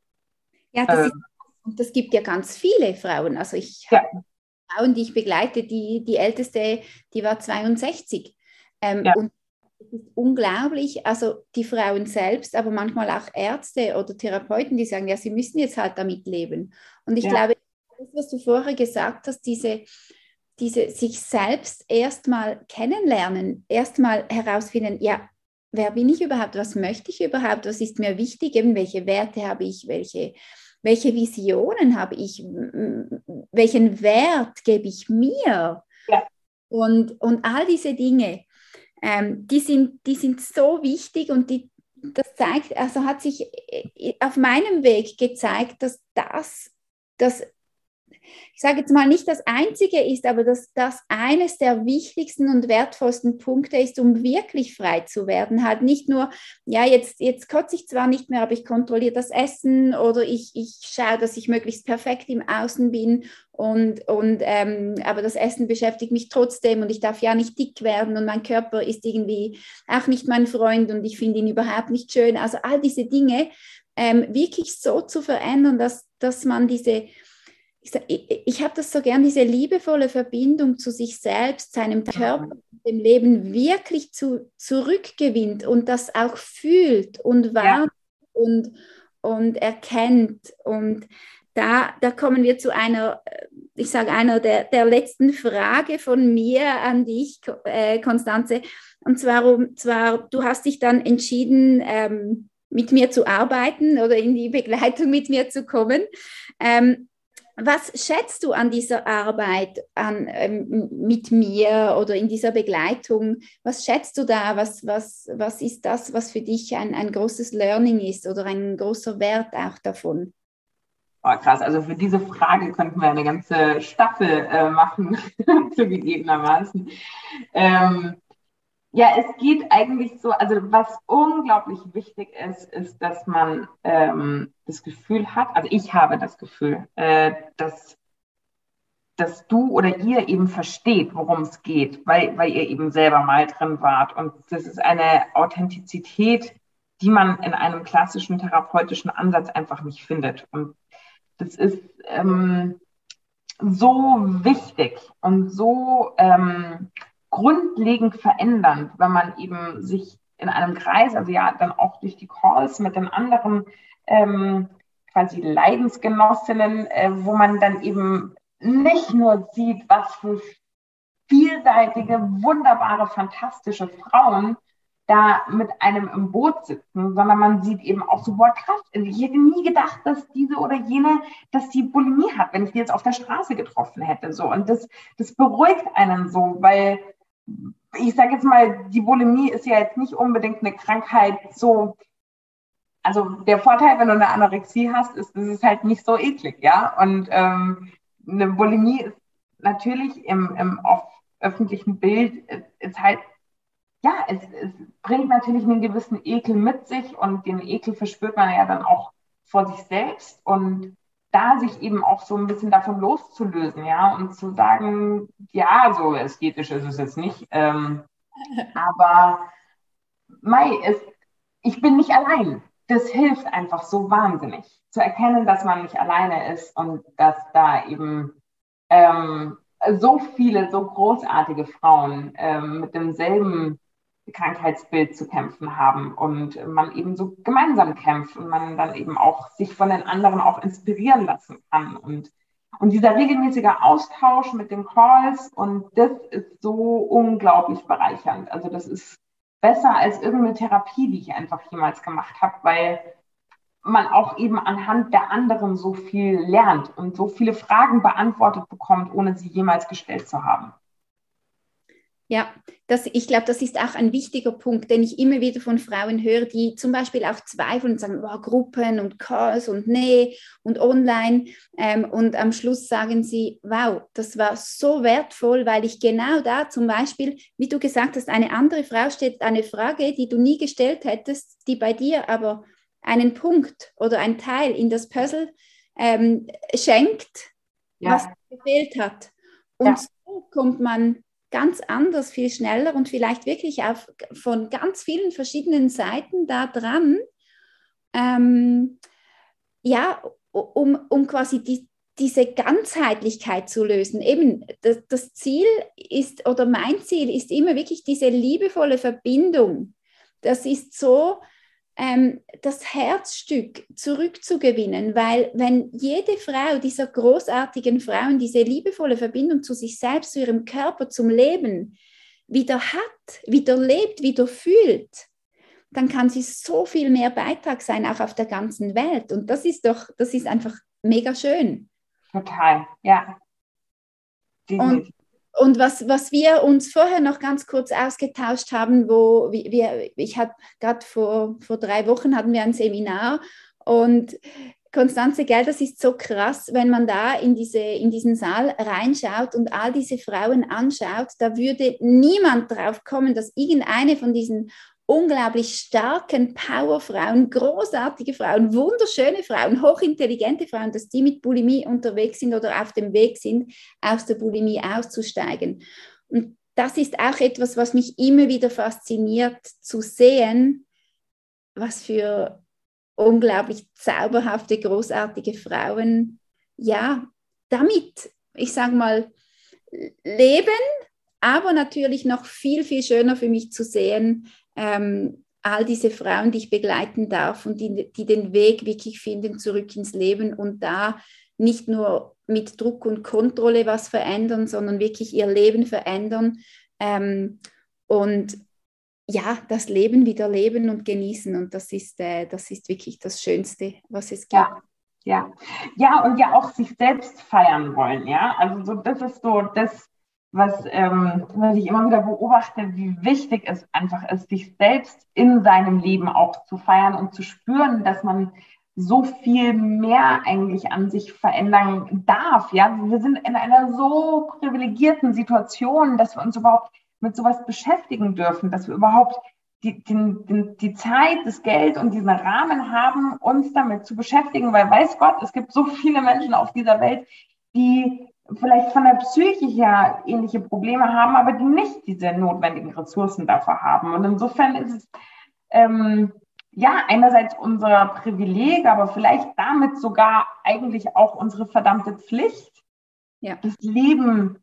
Ja, das, ist, das gibt ja ganz viele Frauen. Also ich ja. habe Frauen, die ich begleite, die, die älteste, die war zweiundsechzig. Ähm, ja. Und es ist unglaublich, also die Frauen selbst, aber manchmal auch Ärzte oder Therapeuten, die sagen, ja, sie müssen jetzt halt damit leben. Und ich ja. glaube, das, was du vorher gesagt hast, diese, diese sich selbst erstmal kennenlernen, erstmal herausfinden, ja, wer bin ich überhaupt, was möchte ich überhaupt, was ist mir wichtig, eben welche Werte habe ich, welche, welche Visionen habe ich, welchen Wert gebe ich mir ja. und, und all diese Dinge. Ähm, die, sind, die sind so wichtig und die, das zeigt, also hat sich auf meinem Weg gezeigt, dass das, das, ich sage jetzt mal nicht das Einzige ist, aber dass das eines der wichtigsten und wertvollsten Punkte ist, um wirklich frei zu werden. Halt nicht nur, ja, jetzt, jetzt kotze ich zwar nicht mehr, aber ich kontrolliere das Essen oder ich, ich schaue, dass ich möglichst perfekt im Außen bin und, und ähm, aber das Essen beschäftigt mich trotzdem und ich darf ja nicht dick werden und mein Körper ist irgendwie auch nicht mein Freund und ich finde ihn überhaupt nicht schön. Also all diese Dinge ähm, wirklich so zu verändern, dass, dass man diese Ich, ich habe das so gern, diese liebevolle Verbindung zu sich selbst, seinem Körper, dem Leben wirklich zu, zurückgewinnt und das auch fühlt und wahrnimmt ja. und, und erkennt. Und da, da kommen wir zu einer, ich sage, einer der, der letzten Frage von mir an dich, äh, Constanze. Und zwar, um, zwar, du hast dich dann entschieden, ähm, mit mir zu arbeiten oder in die Begleitung mit mir zu kommen. Ähm, Was schätzt du an dieser Arbeit an, ähm, mit mir oder in dieser Begleitung? Was schätzt du da? Was, was, was ist das, was für dich ein, ein großes Learning ist oder ein großer Wert auch davon? Oh, krass, also für diese Frage könnten wir eine ganze Staffel äh, machen, zugegebenermaßen. Ähm, Ja, es geht eigentlich so, also was unglaublich wichtig ist, ist, dass man ähm, das Gefühl hat, also ich habe das Gefühl, äh, dass, dass du oder ihr eben versteht, worum es geht, weil, weil ihr eben selber mal drin wart. Und das ist eine Authentizität, die man in einem klassischen therapeutischen Ansatz einfach nicht findet. Und das ist ähm, so wichtig und so ähm, grundlegend verändernd, wenn man eben sich in einem Kreis, also ja dann auch durch die Calls mit den anderen ähm, quasi Leidensgenossinnen, äh, wo man dann eben nicht nur sieht, was für vielseitige, wunderbare, fantastische Frauen da mit einem im Boot sitzen, sondern man sieht eben auch so, boah, krass, ich hätte nie gedacht, dass diese oder jene, dass die Bulimie hat, wenn ich die jetzt auf der Straße getroffen hätte, so. Und das, das beruhigt einen so, weil ich sage jetzt mal, die Bulimie ist ja jetzt nicht unbedingt eine Krankheit so, also der Vorteil, wenn du eine Anorexie hast, ist, es ist halt nicht so eklig, ja, und ähm, eine Bulimie ist natürlich im, im auf öffentlichen Bild, ist halt ja, es, es bringt natürlich einen gewissen Ekel mit sich und den Ekel verspürt man ja dann auch vor sich selbst und da sich eben auch so ein bisschen davon loszulösen, ja, und zu sagen, ja, so ästhetisch ist es jetzt nicht, ähm, aber Mai, es, ich bin nicht allein. Das hilft einfach so wahnsinnig, zu erkennen, dass man nicht alleine ist und dass da eben ähm, so viele, so großartige Frauen ähm, mit demselben Krankheitsbild zu kämpfen haben und man eben so gemeinsam kämpft und man dann eben auch sich von den anderen auch inspirieren lassen kann und Und dieser regelmäßige Austausch mit den Calls, und das ist so unglaublich bereichernd. Also das ist besser als irgendeine Therapie, die ich einfach jemals gemacht habe, weil man auch eben anhand der anderen so viel lernt und so viele Fragen beantwortet bekommt, ohne sie jemals gestellt zu haben. Ja, das, ich glaube, das ist auch ein wichtiger Punkt, den ich immer wieder von Frauen höre, die zum Beispiel auch zweifeln und sagen, wow, Gruppen und Calls und nee und online. Ähm, und am Schluss sagen sie, wow, das war so wertvoll, weil ich genau da zum Beispiel, wie du gesagt hast, eine andere Frau stellt eine Frage, die du nie gestellt hättest, die bei dir aber einen Punkt oder ein Teil in das Puzzle ähm, schenkt, ja, was gefehlt hat. Und ja, so kommt man ganz anders, viel schneller und vielleicht wirklich auf, von ganz vielen verschiedenen Seiten da dran, ähm, ja, um, um quasi die, diese Ganzheitlichkeit zu lösen. Eben, das, das Ziel ist, oder mein Ziel ist immer wirklich diese liebevolle Verbindung. Das ist so, ähm, das Herzstück zurückzugewinnen, weil wenn jede Frau dieser großartigen Frauen diese liebevolle Verbindung zu sich selbst, zu ihrem Körper, zum Leben wieder hat, wieder lebt, wieder fühlt, dann kann sie so viel mehr Beitrag sein, auch auf der ganzen Welt. Und das ist doch, das ist einfach mega schön. Total, ja. Und Und was, was wir uns vorher noch ganz kurz ausgetauscht haben, wo wir, ich habe gerade vor, vor drei Wochen hatten wir ein Seminar und Constanze, gell, das ist so krass, wenn man da in, diese, in diesen Saal reinschaut und all diese Frauen anschaut, da würde niemand drauf kommen, dass irgendeine von diesen unglaublich starken Powerfrauen, großartige Frauen, wunderschöne Frauen, hochintelligente Frauen, dass die mit Bulimie unterwegs sind oder auf dem Weg sind, aus der Bulimie auszusteigen. Und das ist auch etwas, was mich immer wieder fasziniert, zu sehen, was für unglaublich zauberhafte, großartige Frauen, ja, damit, ich sage mal, leben, aber natürlich noch viel, viel schöner für mich zu sehen, ähm, all diese Frauen, die ich begleiten darf und die, die den Weg wirklich finden zurück ins Leben und da nicht nur mit Druck und Kontrolle was verändern, sondern wirklich ihr Leben verändern ähm, und ja, das Leben wieder leben und genießen. Und das ist, äh, das ist wirklich das Schönste, was es gibt. Ja, ja. Ja, und ja auch sich selbst feiern wollen, ja. Also so, das ist so das, was, ähm, was ich immer wieder beobachte, wie wichtig es einfach ist, sich selbst in seinem Leben auch zu feiern und zu spüren, dass man so viel mehr eigentlich an sich verändern darf. Ja, wir sind in einer so privilegierten Situation, dass wir uns überhaupt mit sowas beschäftigen dürfen, dass wir überhaupt die, die, die Zeit, das Geld und diesen Rahmen haben, uns damit zu beschäftigen, weil weiß Gott, es gibt so viele Menschen auf dieser Welt, die vielleicht von der Psyche her ähnliche Probleme haben, aber die nicht diese notwendigen Ressourcen dafür haben. Und insofern ist es ähm, ja einerseits unser Privileg, aber vielleicht damit sogar eigentlich auch unsere verdammte Pflicht, ja, das Leben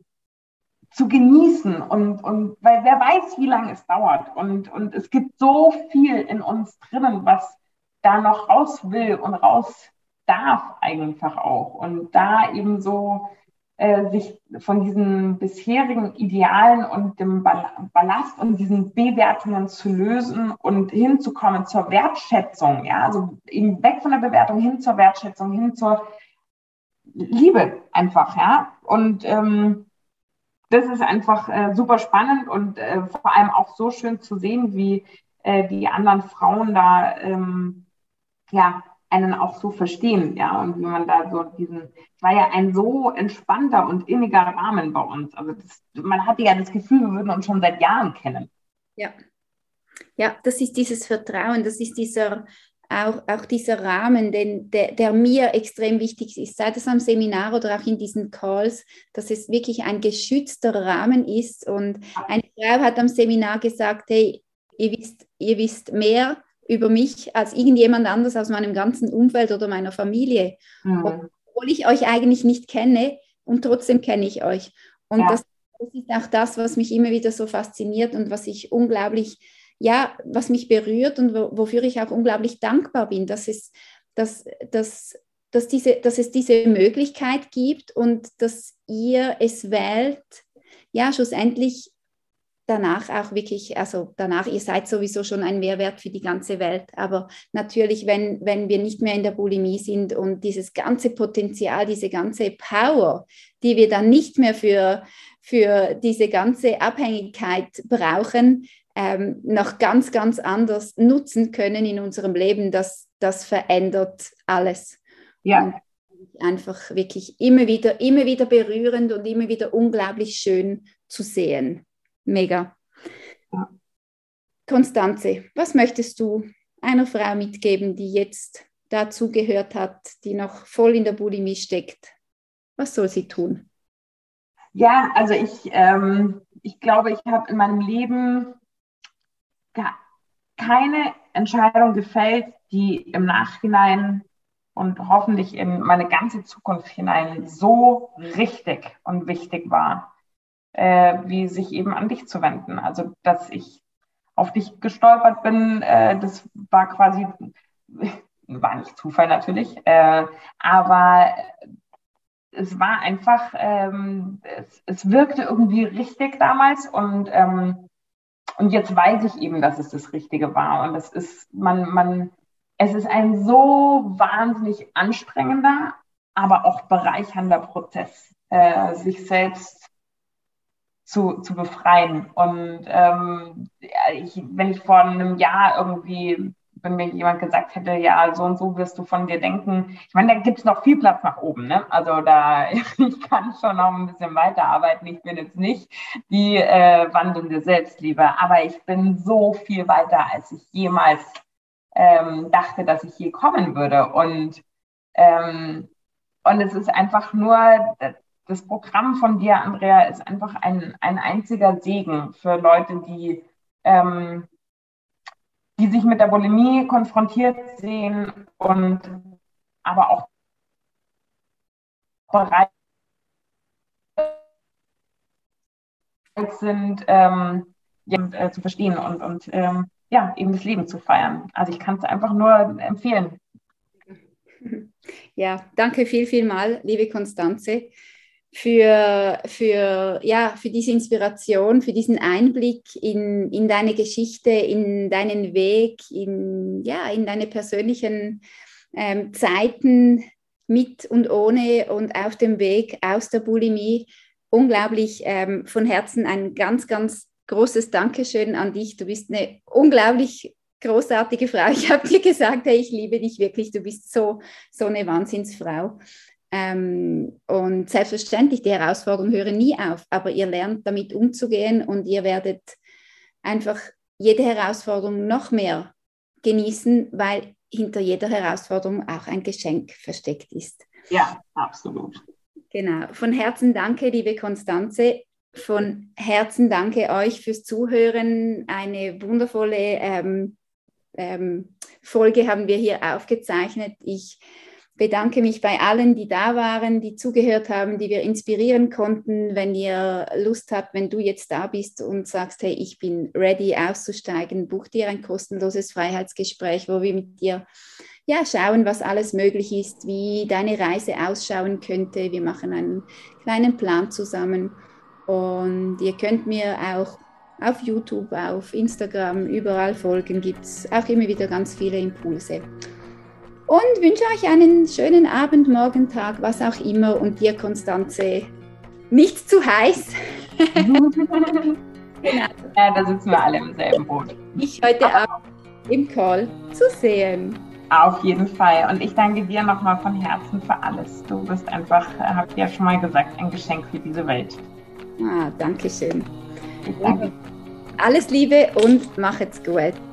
zu genießen und, und weil wer weiß, wie lange es dauert. Und, und es gibt so viel in uns drinnen, was da noch raus will und raus darf einfach auch. Und da eben so äh, sich von diesen bisherigen Idealen und dem Ballast und diesen Bewertungen zu lösen und hinzukommen zur Wertschätzung. Ja, also eben weg von der Bewertung hin zur Wertschätzung, hin zur Liebe einfach. Ja, und ähm, das ist einfach äh, super spannend und äh, vor allem auch so schön zu sehen, wie äh, die anderen Frauen da ähm, ja, einen auch so verstehen, ja, und wie man da so diesen, es war ja ein so entspannter und inniger Rahmen bei uns. Also das, man hatte ja das Gefühl, wir würden uns schon seit Jahren kennen. Ja, ja, das ist dieses Vertrauen, das ist dieser Auch, auch dieser Rahmen, den, der, der mir extrem wichtig ist, sei das am Seminar oder auch in diesen Calls, dass es wirklich ein geschützter Rahmen ist. Und eine Frau hat am Seminar gesagt, hey, ihr wisst, ihr wisst mehr über mich als irgendjemand anders aus meinem ganzen Umfeld oder meiner Familie. Mhm. Obwohl ich euch eigentlich nicht kenne und trotzdem kenne ich euch. Und ja. das, das ist auch das, was mich immer wieder so fasziniert und was ich unglaublich ja, was mich berührt und wo, wofür ich auch unglaublich dankbar bin, dass es, dass, dass dass, diese, dass es diese Möglichkeit gibt und dass ihr es wählt, ja, schlussendlich danach auch wirklich, also danach, ihr seid sowieso schon ein Mehrwert für die ganze Welt, aber natürlich, wenn, wenn wir nicht mehr in der Bulimie sind und dieses ganze Potenzial, diese ganze Power, die wir dann nicht mehr für, für diese ganze Abhängigkeit brauchen, ähm, noch ganz, ganz anders nutzen können in unserem Leben, das, das verändert alles. Ja. Und einfach wirklich immer wieder, immer wieder berührend und immer wieder unglaublich schön zu sehen. Mega. Ja. Constanze, was möchtest du einer Frau mitgeben, die jetzt dazu gehört hat, die noch voll in der Bulimie steckt? Was soll sie tun? Ja, also ich, ähm, ich glaube, ich habe in meinem Leben keine Entscheidung gefällt, die im Nachhinein und hoffentlich in meine ganze Zukunft hinein so richtig und wichtig war, äh, wie sich eben an dich zu wenden. Also, dass ich auf dich gestolpert bin, äh, das war quasi, war nicht Zufall natürlich, äh, aber es war einfach, ähm, es, es wirkte irgendwie richtig damals und, ähm, und jetzt weiß ich eben, dass es das Richtige war. Und es ist, man, man, es ist ein so wahnsinnig anstrengender, aber auch bereichernder Prozess, äh, sich selbst zu, zu befreien. Und ähm, ich, wenn ich vor einem Jahr irgendwie, wenn mir jemand gesagt hätte, ja, so und so wirst du von dir denken, ich meine, da gibt es noch viel Platz nach oben, ne? Also da, ich kann schon noch ein bisschen weiterarbeiten. Ich bin jetzt nicht die äh, wandelnde Selbstliebe, aber ich bin so viel weiter, als ich jemals ähm, dachte, dass ich je kommen würde. Und, ähm, und es ist einfach nur, das Programm von dir, Andrea, ist einfach ein, ein einziger Segen für Leute, die ähm, die sich mit der Bulimie konfrontiert sehen und aber auch bereit sind, ähm, ja, äh, zu verstehen und, und ähm, ja, eben das Leben zu feiern. Also ich kann es einfach nur empfehlen. Ja, danke viel, viel mal, liebe Constanze, für, für, ja, für diese Inspiration, für diesen Einblick in, in deine Geschichte, in deinen Weg, in, ja, in deine persönlichen ähm, Zeiten mit und ohne und auf dem Weg aus der Bulimie. Unglaublich, ähm, von Herzen ein ganz, ganz großes Dankeschön an dich. Du bist eine unglaublich großartige Frau. Ich habe dir gesagt, hey, ich liebe dich wirklich. Du bist so, so eine Wahnsinnsfrau. Ähm, und selbstverständlich, die Herausforderungen hören nie auf, aber ihr lernt damit umzugehen und ihr werdet einfach jede Herausforderung noch mehr genießen, weil hinter jeder Herausforderung auch ein Geschenk versteckt ist. Ja, absolut. Genau. Von Herzen danke, liebe Constanze. Von Herzen danke euch fürs Zuhören. Eine wundervolle ähm, ähm, Folge haben wir hier aufgezeichnet. Ich bedanke mich bei allen, die da waren, die zugehört haben, die wir inspirieren konnten. Wenn ihr Lust habt, wenn du jetzt da bist und sagst, hey, ich bin ready auszusteigen, buch dir ein kostenloses Freiheitsgespräch, wo wir mit dir ja, schauen, was alles möglich ist, wie deine Reise ausschauen könnte. Wir machen einen kleinen Plan zusammen und ihr könnt mir auch auf YouTube, auf Instagram, überall folgen, gibt es auch immer wieder ganz viele Impulse. Und wünsche euch einen schönen Abend, Morgen, Tag, was auch immer. Und dir, Constanze, nicht zu heiß. Genau. Ja, da sitzen wir alle im selben Boot. Ich heute Abend im Call zu sehen. Auf jeden Fall. Und ich danke dir nochmal von Herzen für alles. Du bist einfach, habe ich ja schon mal gesagt, ein Geschenk für diese Welt. Ah, danke schön. Ich danke. Alles Liebe und macht's gut.